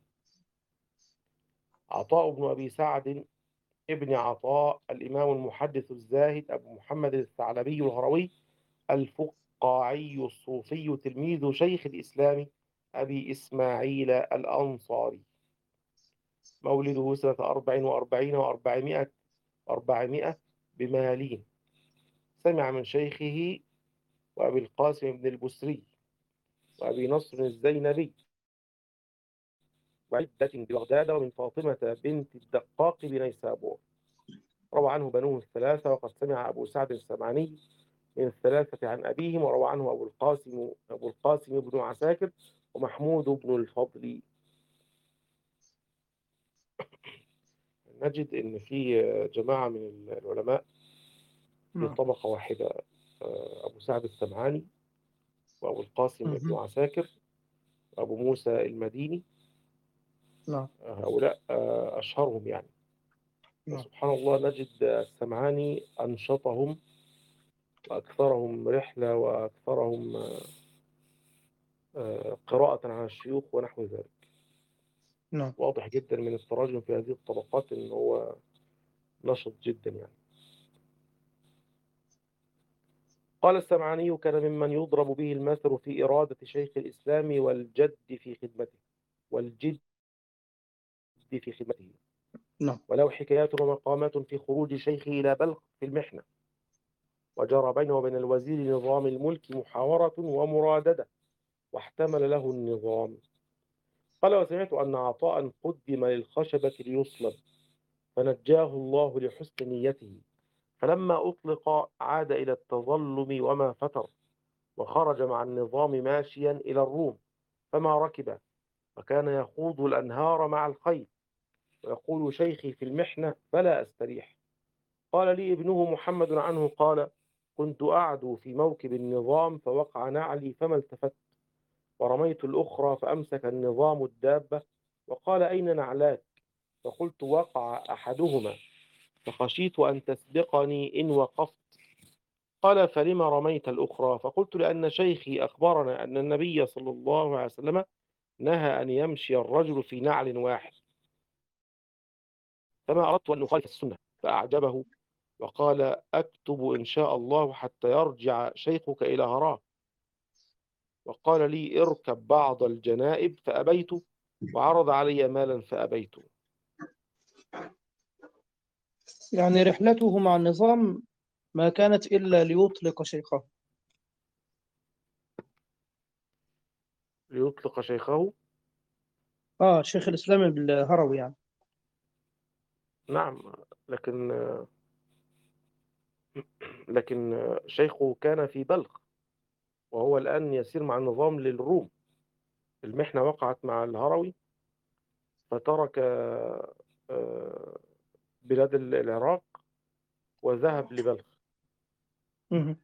عطاء بن أبي سعد ابن عطاء الإمام المحدث الزاهد أبو محمد الثعلبي الهروي الفقاعي الصوفي تلميذ شيخ الإسلام أبي إسماعيل الأنصاري. مولده سنة أربع وأربعين وأربعمائة أربعمائة بمالين. سمع من شيخه وأبي القاسم بن البسري وأبي نصر الزينبي وعدة ببغداد ومن فاطمة بنت الدقاق بنيسابور. روى عنه بنوه الثلاثة، وقد سمع أبو سعد السمعاني من الثلاثة عن أبيهم، وروى عنه أبو القاسم أبو القاسم بن عساكر ومحمود بن الفضل. نجد إن في جماعة من العلماء في نعم. طبقة واحدة، أبو سعد السمعاني وأبو القاسم بن مهم. عساكر وأبو موسى المديني. نعم. هؤلاء أشهرهم يعني. نعم. وسبحان الله نجد السمعاني أنشطهم وأكثرهم رحلة وأكثرهم قراءة على الشيوخ ونحو ذلك. نعم. واضح جدا من التراجم في هذه الطبقات إن هو نشط جدا يعني. قال السمعاني: كان ممن يضرب به المثل في إرادة شيخ الإسلام والجد في خدمته والجد في خدمته نعم. وله حكايات ومقامات في خروج شيخه إلى بلخ في المحنة، وجرى بينه وبين الوزير نظام الملك محاورة ومراددة، واحتمل له النظام. قال: وسمعت أن عطاء قدم للخشبة ليصلب، فنجاه الله لحسن نيته، فلما أطلق عاد إلى التظلم وما فتر، وخرج مع النظام ماشيا إلى الروم فما ركب، وكان يخوض الأنهار مع الخيل، ويقول: شيخي في المحنة فلا أستريح. قال لي ابنه محمد عنه قال: كنت أعدو في موكب النظام فوقع نعلي فما التفت، ورميت الأخرى فأمسك النظام الدابة وقال: أين نعلاك؟ فقلت: وقع أحدهما فخشيت أن تسبقني إن وقفت. قال: فلما رميت الأخرى؟ فقلت: لأن شيخي أخبرنا أن النبي صلى الله عليه وسلم نهى أن يمشي الرجل في نعل واحد، فما أردت أن نخالف السنة. فأعجبه وقال: أكتب إن شاء الله حتى يرجع شيخك إلى هراه. وقال لي: اركب بعض الجنائب فأبيت، وعرض علي مالا فأبيت. يعني رحلته مع النظام ما كانت إلا ليطلق شيخه. ليطلق شيخه. آه شيخ الإسلام الهروي يعني. نعم، لكن لكن شيخه كان في بلخ، وهو الآن يسير مع النظام للروم. المحنة وقعت مع الهروي فترك آه، بلاد العراق وذهب لبلخ. مهم.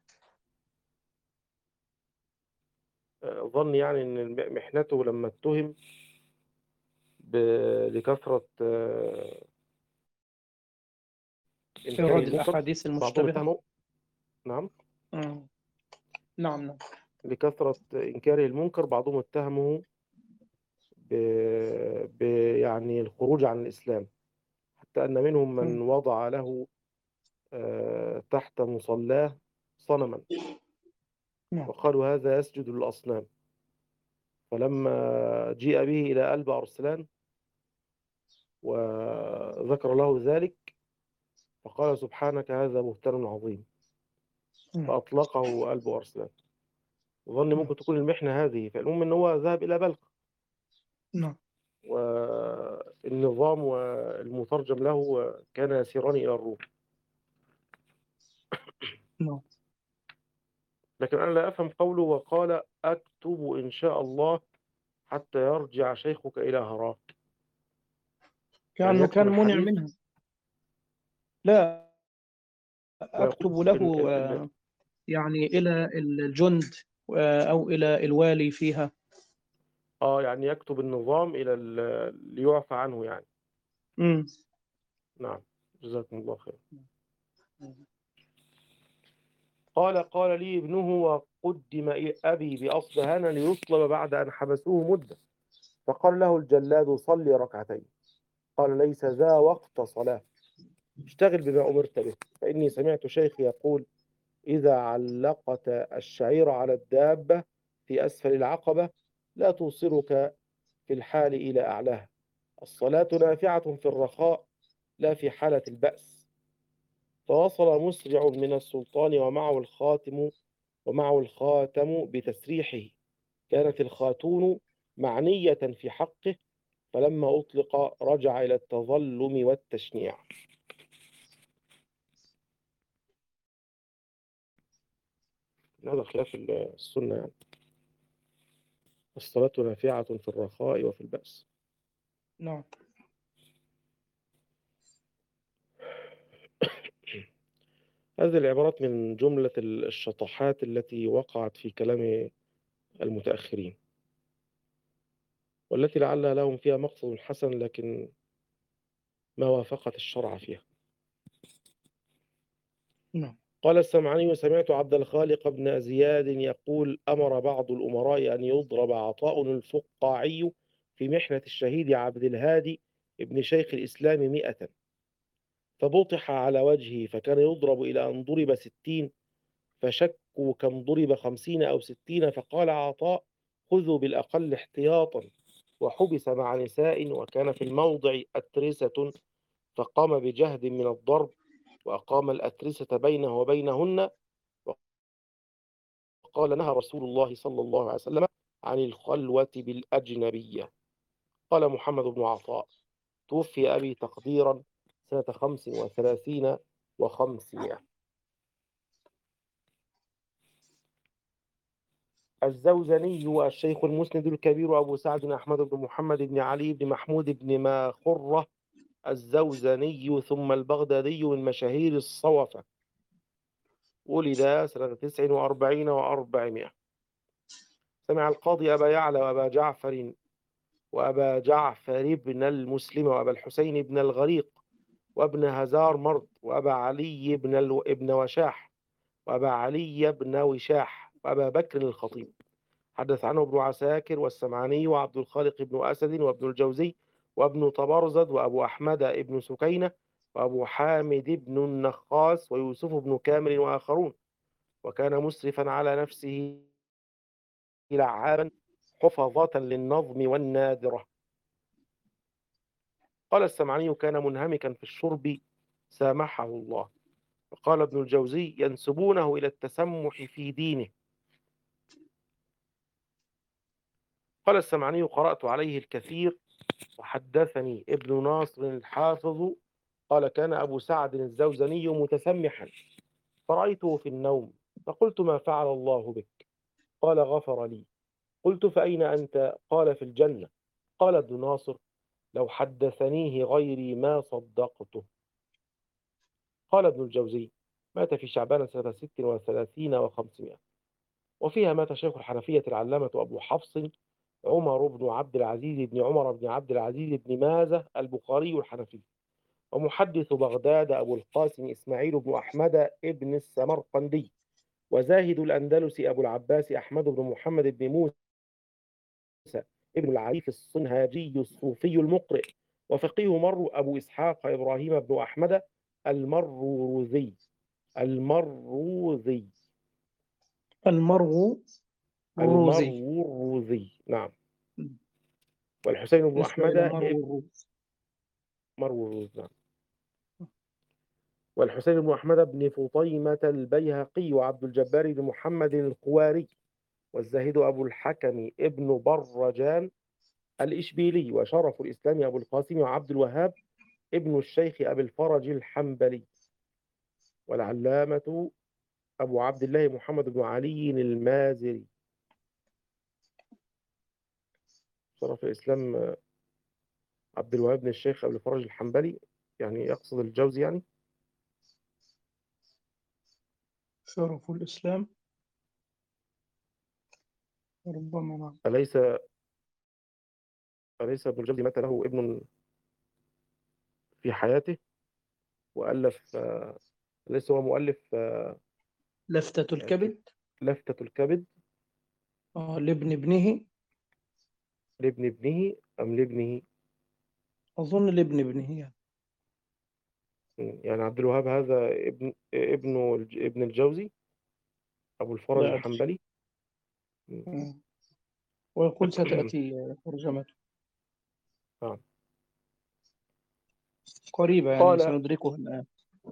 آه، ظن يعني أن محنته لما اتهم ب- لكثرة آه، إنكاره إيراد المنكر، الأحاديث بعضهم المشتبهة. اتهمه. نعم، مم. نعم. نعم. لكثرة إنكاره المنكر بعضهم اتهمه ب... ب... يعني الخروج عن الإسلام، حتى أن منهم من مم. وضع له آه، تحت مصلاه صنما، نعم. وقالوا: هذا يسجد للأصنام. فلما جيء به إلى قلب أرسلان وذكر له ذلك فقال: سبحانك هذا بهتان عظيم، نعم. فأطلقه قلب أرسلان. ظن نعم. ممكن تكون المحنة هذه. فالمهم أن هو ذهب إلى بلخ، نعم. والنظام والمترجم له كان يسيران إلى الروم. نعم. لكن أنا لا أفهم قوله وقال: أكتب إن شاء الله حتى يرجع شيخك إلى هراه. يعني كأنه يكتب كان منع الحديث. منها. لا أكتب ويقول له إن إن آه، يعني إلى الجند آه، أو إلى الوالي فيها. آه يعني يكتب النظام إلى ال- ليعفى عنه يعني. مم. نعم، جزاكم الله خير. قال قال لي ابنه وقدم إلى أبي بأصبهان ليصلب بعد أن حبسوه مدة، فقال له الجلاد صل ركعتين. قال ليس ذا وقت صلاة، اشتغل بما أمرت به، فإني سمعت شيخي يقول إذا علقت الشعير على الدابة في أسفل العقبة لا توصلك في الحال إلى أعلاها. الصلاة نافعة في الرخاء لا في حالة البأس. فوصل مسرع من السلطان ومعه الخاتم ومعه الخاتم بتسريحه، كانت الخاتون معنية في حقه، فلما أطلق رجع إلى التظلم والتشنيع. هذا خلاف السنة يعني. الصلاة نافعة في الرخاء وفي البأس. نعم. هذه العبارات من جملة الشطحات التي وقعت في كلام المتأخرين، والتي لعل لهم فيها مقصد حسن لكن ما وافقت الشرع فيها. نعم. قال السمعاني سمعت عبد الخالق بن زياد يقول أمر بعض الأمراء أن يضرب عطاء الفقاعي في محنة الشهيد عبد الهادي ابن شيخ الإسلام مئة، فبطح على وجهه، فكان يضرب إلى أن ضرب ستين، فشكوا كم ضرب خمسين أو ستين، فقال عطاء خذوا بالأقل احتياطا، وحبس مع نساء وكان في الموضع أترسة، فقام بجهد من الضرب وأقام الأترسة بينه وبينهن، وقال نهى رسول الله صلى الله عليه وسلم عن الخلوة بالأجنبية. قال محمد بن عطاء توفي أبي تقديرا سنة خمس وثلاثين وخمسمائة. الزوزني والشيخ المسند الكبير أبو سعد أحمد بن محمد بن علي بن محمود بن ماخرة الزوزني ثم البغدادي من مشاهير الصوفة، ولد سنة تسع وأربعين وأربعمائة. سمع القاضي أبا يعلى وأبا جعفر وأبا جعفر بن المسلم وأبا الحسين بن الغريق وابن هزار مرد وأبا علي بن ال... ابن وشاح وأبا علي بن وشاح وأبا بكر الخطيب. حدث عنه ابن عساكر والسمعاني وعبد الخالق بن أسد وابن الجوزي وابن طبرزد وأبو أحمد بن سكينة وأبو حامد بن النخاس ويوسف بن كامل وآخرون. وكان مسرفا على نفسه لعابا حفظة للنظم والنادرة. قال السمعاني كان منهمكا في الشرب سامحه الله. وقال ابن الجوزي ينسبونه إلى التسمح في دينه. قال السمعاني قرأت عليه الكثير، وحدثني ابن ناصر الحافظ قال كان أبو سعد الزوزني متسمحا، فرأيته في النوم فقلت ما فعل الله بك؟ قال غفر لي. قلت فأين أنت؟ قال في الجنة. قال ابن ناصر لو حدثنيه غيري ما صدقته. قال ابن الجوزي مات في شعبان سنة ست وثلاثين وخمسمائة. وفيها مات شيخ الحنفية العلامة أبو حفص عمر بن عبد العزيز بن عمر بن عبد العزيز بن مازة البخاري الحنفي. ومحدث بغداد أبو القاسم إسماعيل بن أحمد ابن السمرقندي. وزاهد الأندلس أبو العباس أحمد بن محمد بن موسى ابن العريف الصنهاجي الصوفي المقرئ. وفقيه مر أبو إسحاق إبراهيم بن أحمد المروذي المروذي المرغ الروزي المروذي نعم. والحسين بن نسبة أحمد إلى مرو ابن الروز. مروذ نعم. والحسين بن أحمد بن فطيمة البيهقي وعبد الجبار بن محمد القواري. والزاهد أبو الحكم ابن برجان الإشبيلي. وشرف الإسلام أبو القاسم وعبد الوهاب ابن الشيخ أبي الفرج الحنبلي. والعلامة أبو عبد الله محمد بن علي المازري. شرف الإسلام عبد الوهاب بن الشيخ أبي الفرج الحنبلي، يعني يقصد الجوزي يعني. شرف الإسلام ربما. نعم. أليس أليس ابن الجوزي مات له ابن في حياته وألف آه، ليس هو مؤلف آه، لفتة الكبد. لفتة الكبد آه لابن ابنه. لابن ابنه أم لابنه؟ أظن لابن ابنه يعني. يعني عبد الوهاب هذا ابن ابن الج- ابن الجوزي أبو الفرج لا أدري. الحنبلي. مم. ويقول ستأتي ترجمته نعم. قريبة يعني قال سندركها الآن.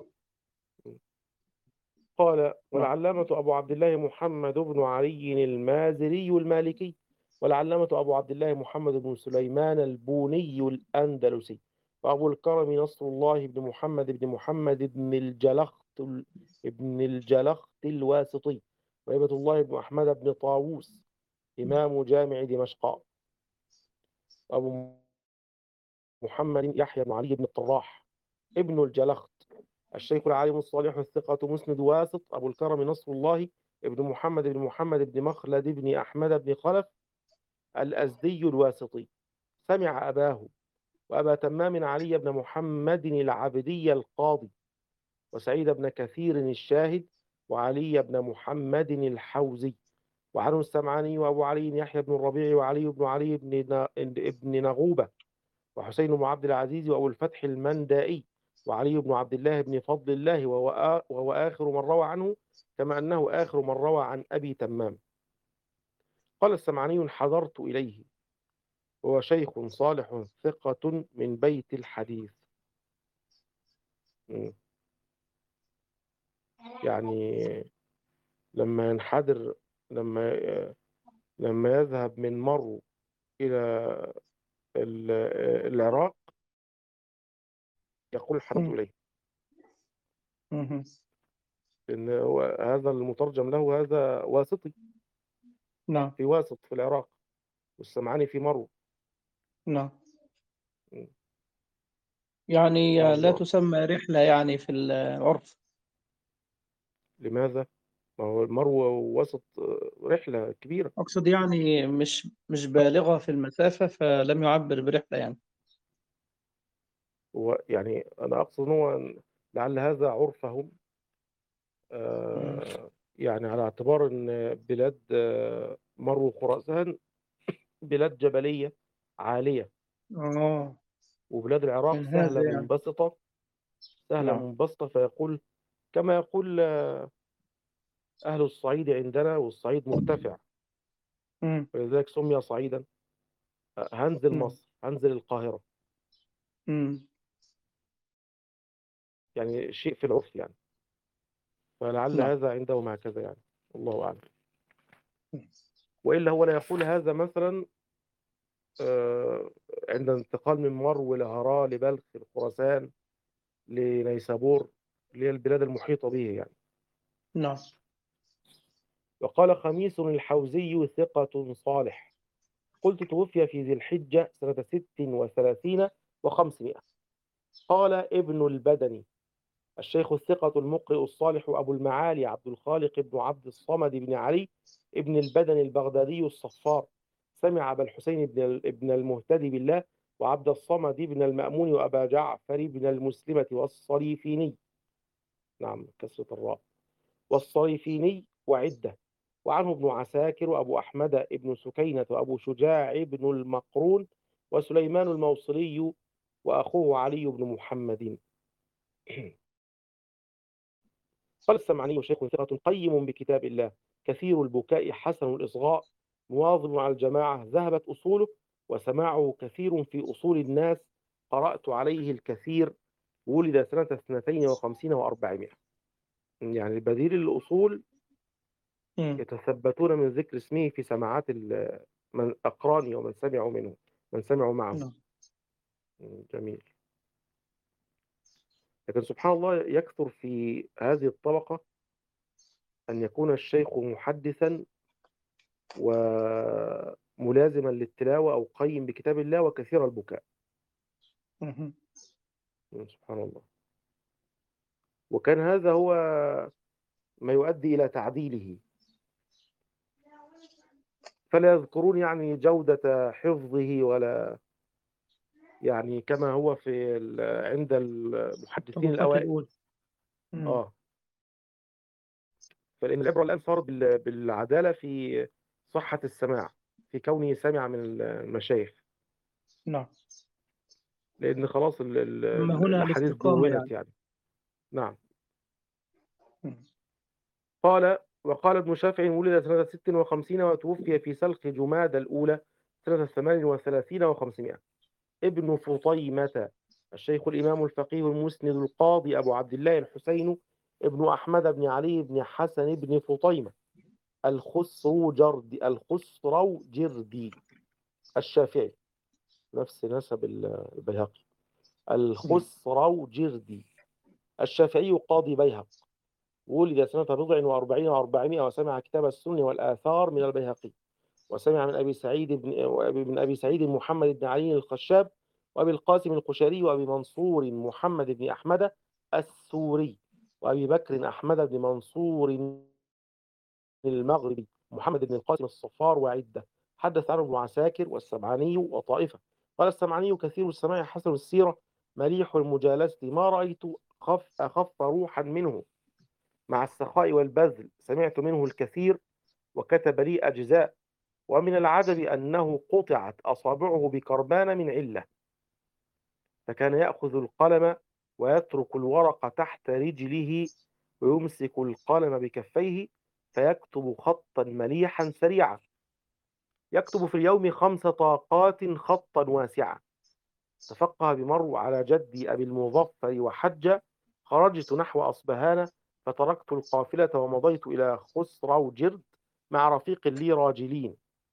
قال نعم. والعلامة أبو عبد الله محمد بن علي المازري المالكي، والعلامة أبو عبد الله محمد بن سليمان البوني الأندلسي، وأبو الكرم نصر الله بن محمد بن محمد بن الجلخت ابن الجلخت الواسطي، وهبة الله بن أحمد بن طاووس إمام جامع دمشق، أبو محمد يحيى بن علي بن الطراح ابن الجلخت، الشيخ العالم الصالح الثقة مسند واسط أبو الكرم نصر الله ابن محمد بن محمد بن مخلد بن أحمد بن خلف الأزدي الواسطي، سمع أباه وأبا تمام علي بن محمد العبدي القاضي، وسعيد بن كثير الشاهد، وعلي بن محمد الحوزي، وعنه السمعاني وأبو علي يحيى بن الربيع وعلي بن علي بن ابن نغوبة، وحسين بن عبد العزيز وأبو الفتح المندائي، وعلي بن عبد الله بن فضل الله وهو وهو آخر من روى عنه، كما أنه آخر من روى عن أبي تمام. قال السمعاني حضرت إليه هو شيخ صالح ثقة من بيت الحديث. م. يعني لما ينحدر لما لما يذهب من مرو إلى ال- العراق يقول حضرت مم. إليه، مم. لأن هو هذا المترجم له هذا واسطي نعم. في واسط في العراق، والسمعاني في مرو. نعم. م. يعني سبحان لا الله. تسمى رحلة يعني في العرف. لماذا؟ ما هو المرو وسط رحلة كبيرة. أقصد يعني مش مش بالغة في المسافة فلم يعبر برحلة يعني. هو يعني أنا أقصد إن هو لعل هذا عرفهم، مم. آه، يعني على اعتبار أن بلاد آه، مرو خراسان بلاد جبلية عالية، آه وبلاد العراق من هذا سهلة يعني. منبسطة سهلة نعم. منبسطة، فيقول كما يقول أهل الصعيد عندنا، والصعيد مرتفع مم. ولذلك سمي صعيدا. آه، هنزل مم. مصر، هنزل القاهرة، مم. يعني شيء في العرف يعني، فلعل نعم. هذا عندهم هكذا يعني، الله أعلم. وإلا هو لا يقول هذا مثلا آه، عند الانتقال من مرو لهراء لبلخ لخراسان لنيسابور اللي هي البلاد المحيطة به يعني. نعم. وقال خميس الحوزي ثقة صالح، قلت توفي في ذي الحجة سنة ست وثلاثين وخمسمائة. قال ابن البدني الشيخ الثقة المقرئ الصالح أبو المعالي عبد الخالق بن عبد الصمد بن علي ابن البدني البغدادي الصفار، سمع أبا الحسين بن ابن المهتدي بالله وعبد الصمد بن المأمون وأبا جعفر بن المسلمة والصريفيني، نعم كسرة الراء، والصريفيني وعدة، وعنه ابن عساكر وأبو أحمد بن سكينة وأبو شجاع بن المقرون وسليمان الموصلي وأخوه علي بن محمد. قال السمعاني شيخ ثقة قيم بكتاب الله، كثير البكاء حسن الإصغاء، مواظب على الجماعة، ذهبت أصوله، وسماعه كثير في أصول الناس، قرأت عليه الكثير، ولد سنة اثنتين وخمسين وأربعمائة. يعني بديل الأصول مم. يتثبتون من ذكر اسمه في سماعات ال- من أقرانه ومن سمعوا منه من سمعوا معه. نعم. جميل. لكن سبحان الله يكثر في هذه الطبقة أن يكون الشيخ محدثا وملازما للتلاوة أو قيم بكتاب الله وكثير البكاء. مم. سبحان الله. وكان هذا هو ما يؤدي إلى تعديله، فلا يذكرون يعني جودة حفظه ولا يعني كما هو في ال- عند المحدثين الطبقات الأوائل. الأولى. مم. آه فلأن العبرة الآن صارت بال- بالعدالة في صحة السماع، في كونه سمع من المشايخ، نعم. لأن خلاص ال- ال- أما ال- هنا الأحاديث الاستقامة دونت يعني. يعني. نعم. مم. قال وقال ابن شافع ولد سنة ست وخمسين وتوفي في سلخ جمادى الأولى سنة ثمان وثلاثين وخمسمائة. ابن فطيمة الشيخ الإمام الفقيه المسند القاضي أبو عبد الله الحسين ابن أحمد بن علي بن حسن بن فطيمة الخسرو جردي الخسرو جردي الشافعي، نفس نسب البيهقي. الخسرو جردي الشافعي قاضي بيهق، ولد سنة بضع وأربعين وأربعمائة، وسمع كتاب السنن والآثار من البيهقي، وسمع من أبي سعيد بن من أبي سعيد محمد بن علي الخشاب، وأبي القاسم القشيري، وأبي منصور محمد بن أحمد السوري، وأبي بكر أحمد بن منصور المغربي، محمد بن القاسم الصفار وعدة. حدث عنه ابن عساكر والسمعاني وطائفة. قال السمعاني كثير السماع حسن السيرة مليح المجالسة، ما رأيت خف أخف روحا منه، مع السخاء والبذل سمعت منه الكثير، وكتب لي أجزاء. ومن العجب أنه قطعت أصابعه بكربان من علة، فكان يأخذ القلم ويترك الورق تحت رجله، ويمسك القلم بكفيه فيكتب خطا مليحا سريعا، يكتب في اليوم خمس طاقات خطا واسعا. تفقه بمرو على جدي أبي المظفر وحج، خرجت نحو أصبهان فتركت القافلة ومضيت إلى خسرو جرد مع رفيق لي راجلين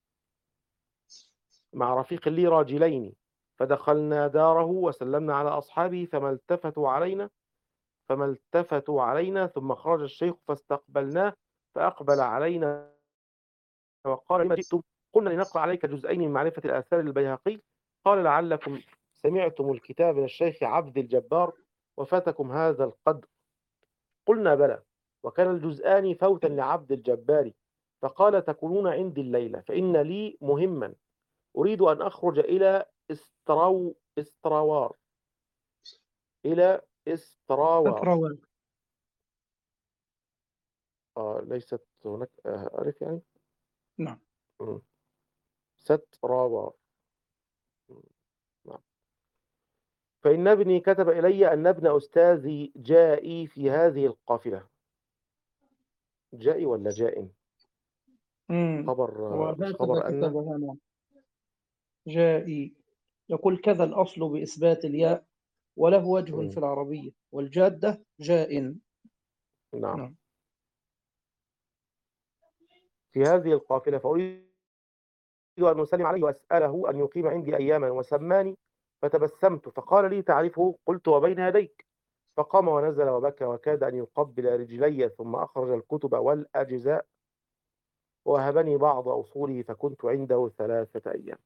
مع رفيق لي راجلين فدخلنا داره وسلمنا على أصحابه، فما التفتوا علينا فما التفتوا علينا ثم خرج الشيخ فاستقبلناه، فأقبل علينا وقال لما جئتم؟ قلنا لنقرأ عليك جزئين من معرفة الآثار للبيهقي. قال لعلكم سمعتم الكتاب من الشيخ عبد الجبار وفاتكم هذا القدر. قلنا بلى، وكان الجزءان فوتا لعبد الجبار، فقال تكونون عندي الليلة، فإن لي مهما أريد أن أخرج إلى استرو استروار إلى استراوار. أتروى. آه ليست هناك آه ألف يعني. نعم. مم. ستراوار. مم. نعم. فإن ابني كتب إلي أن ابن أستاذي جائي في هذه القافلة. جائي ولا جائن؟ مم. خبر آه مش وهكذا خبر أن. كتبها. نعم. جائي. يقول كذا الأصل بإثبات الياء، وله وجه في مم. العربية، والجادة جائن. نعم. نعم. في هذه القافلة فأريد أن أسلم عليه وأسأله أن يقيم عندي أياما، وسماني فتبسمت فقال لي تعرفه؟ قلت وبين يديك. فقام ونزل وبكى وكاد أن يقبل رجلي، ثم أخرج الكتب والأجزاء ووهبني بعض أصوله، فكنت عنده ثلاثة أيام.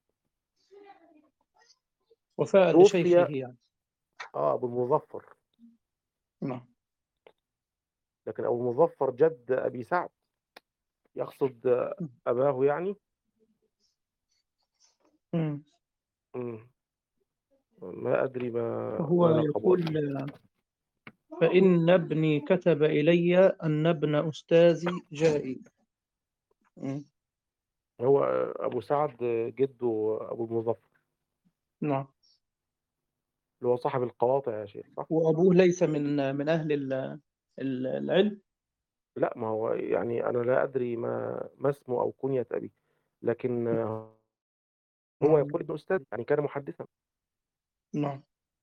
وفاء لشيخه توفي يعني. آه أبو المظفر، نعم. لكن أبو المظفر جد أبي سعد، يقصد أباه يعني. مم. مم. ما أدري ما فهو ما لقب يقول أبيه. فإن ابني كتب إلي أن ابن أستاذي جائي. مم. هو أبو سعد جده أبو المظفر، نعم. اللي هو صاحب القواطع يا شيخ، صح؟ وأبوه ليس من من أهل ال- ال- العلم. لا، ما هو يعني أنا لا أدري ما ما اسمه أو كنية أبيه، لكن هو مم. يقول ابن أستاذ يعني كان محدثا. نعم.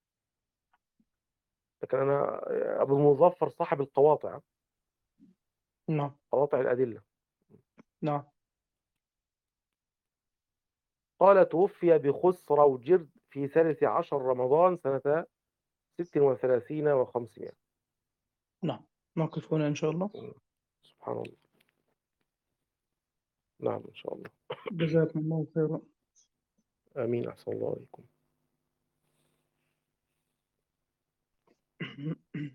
لكن أنا أبو المظفر صاحب القواطع، نعم. قواطع الأدلة. نعم. قال توفي بخسرو جرد في ثالث عشر رمضان سنة ست وثلاثين وخمسمائة. نعم. نقف هنا إن شاء الله. سبحان الله. نعم إن شاء الله. جزاكم الله خيرا. آمين. أحسن الله عليكم.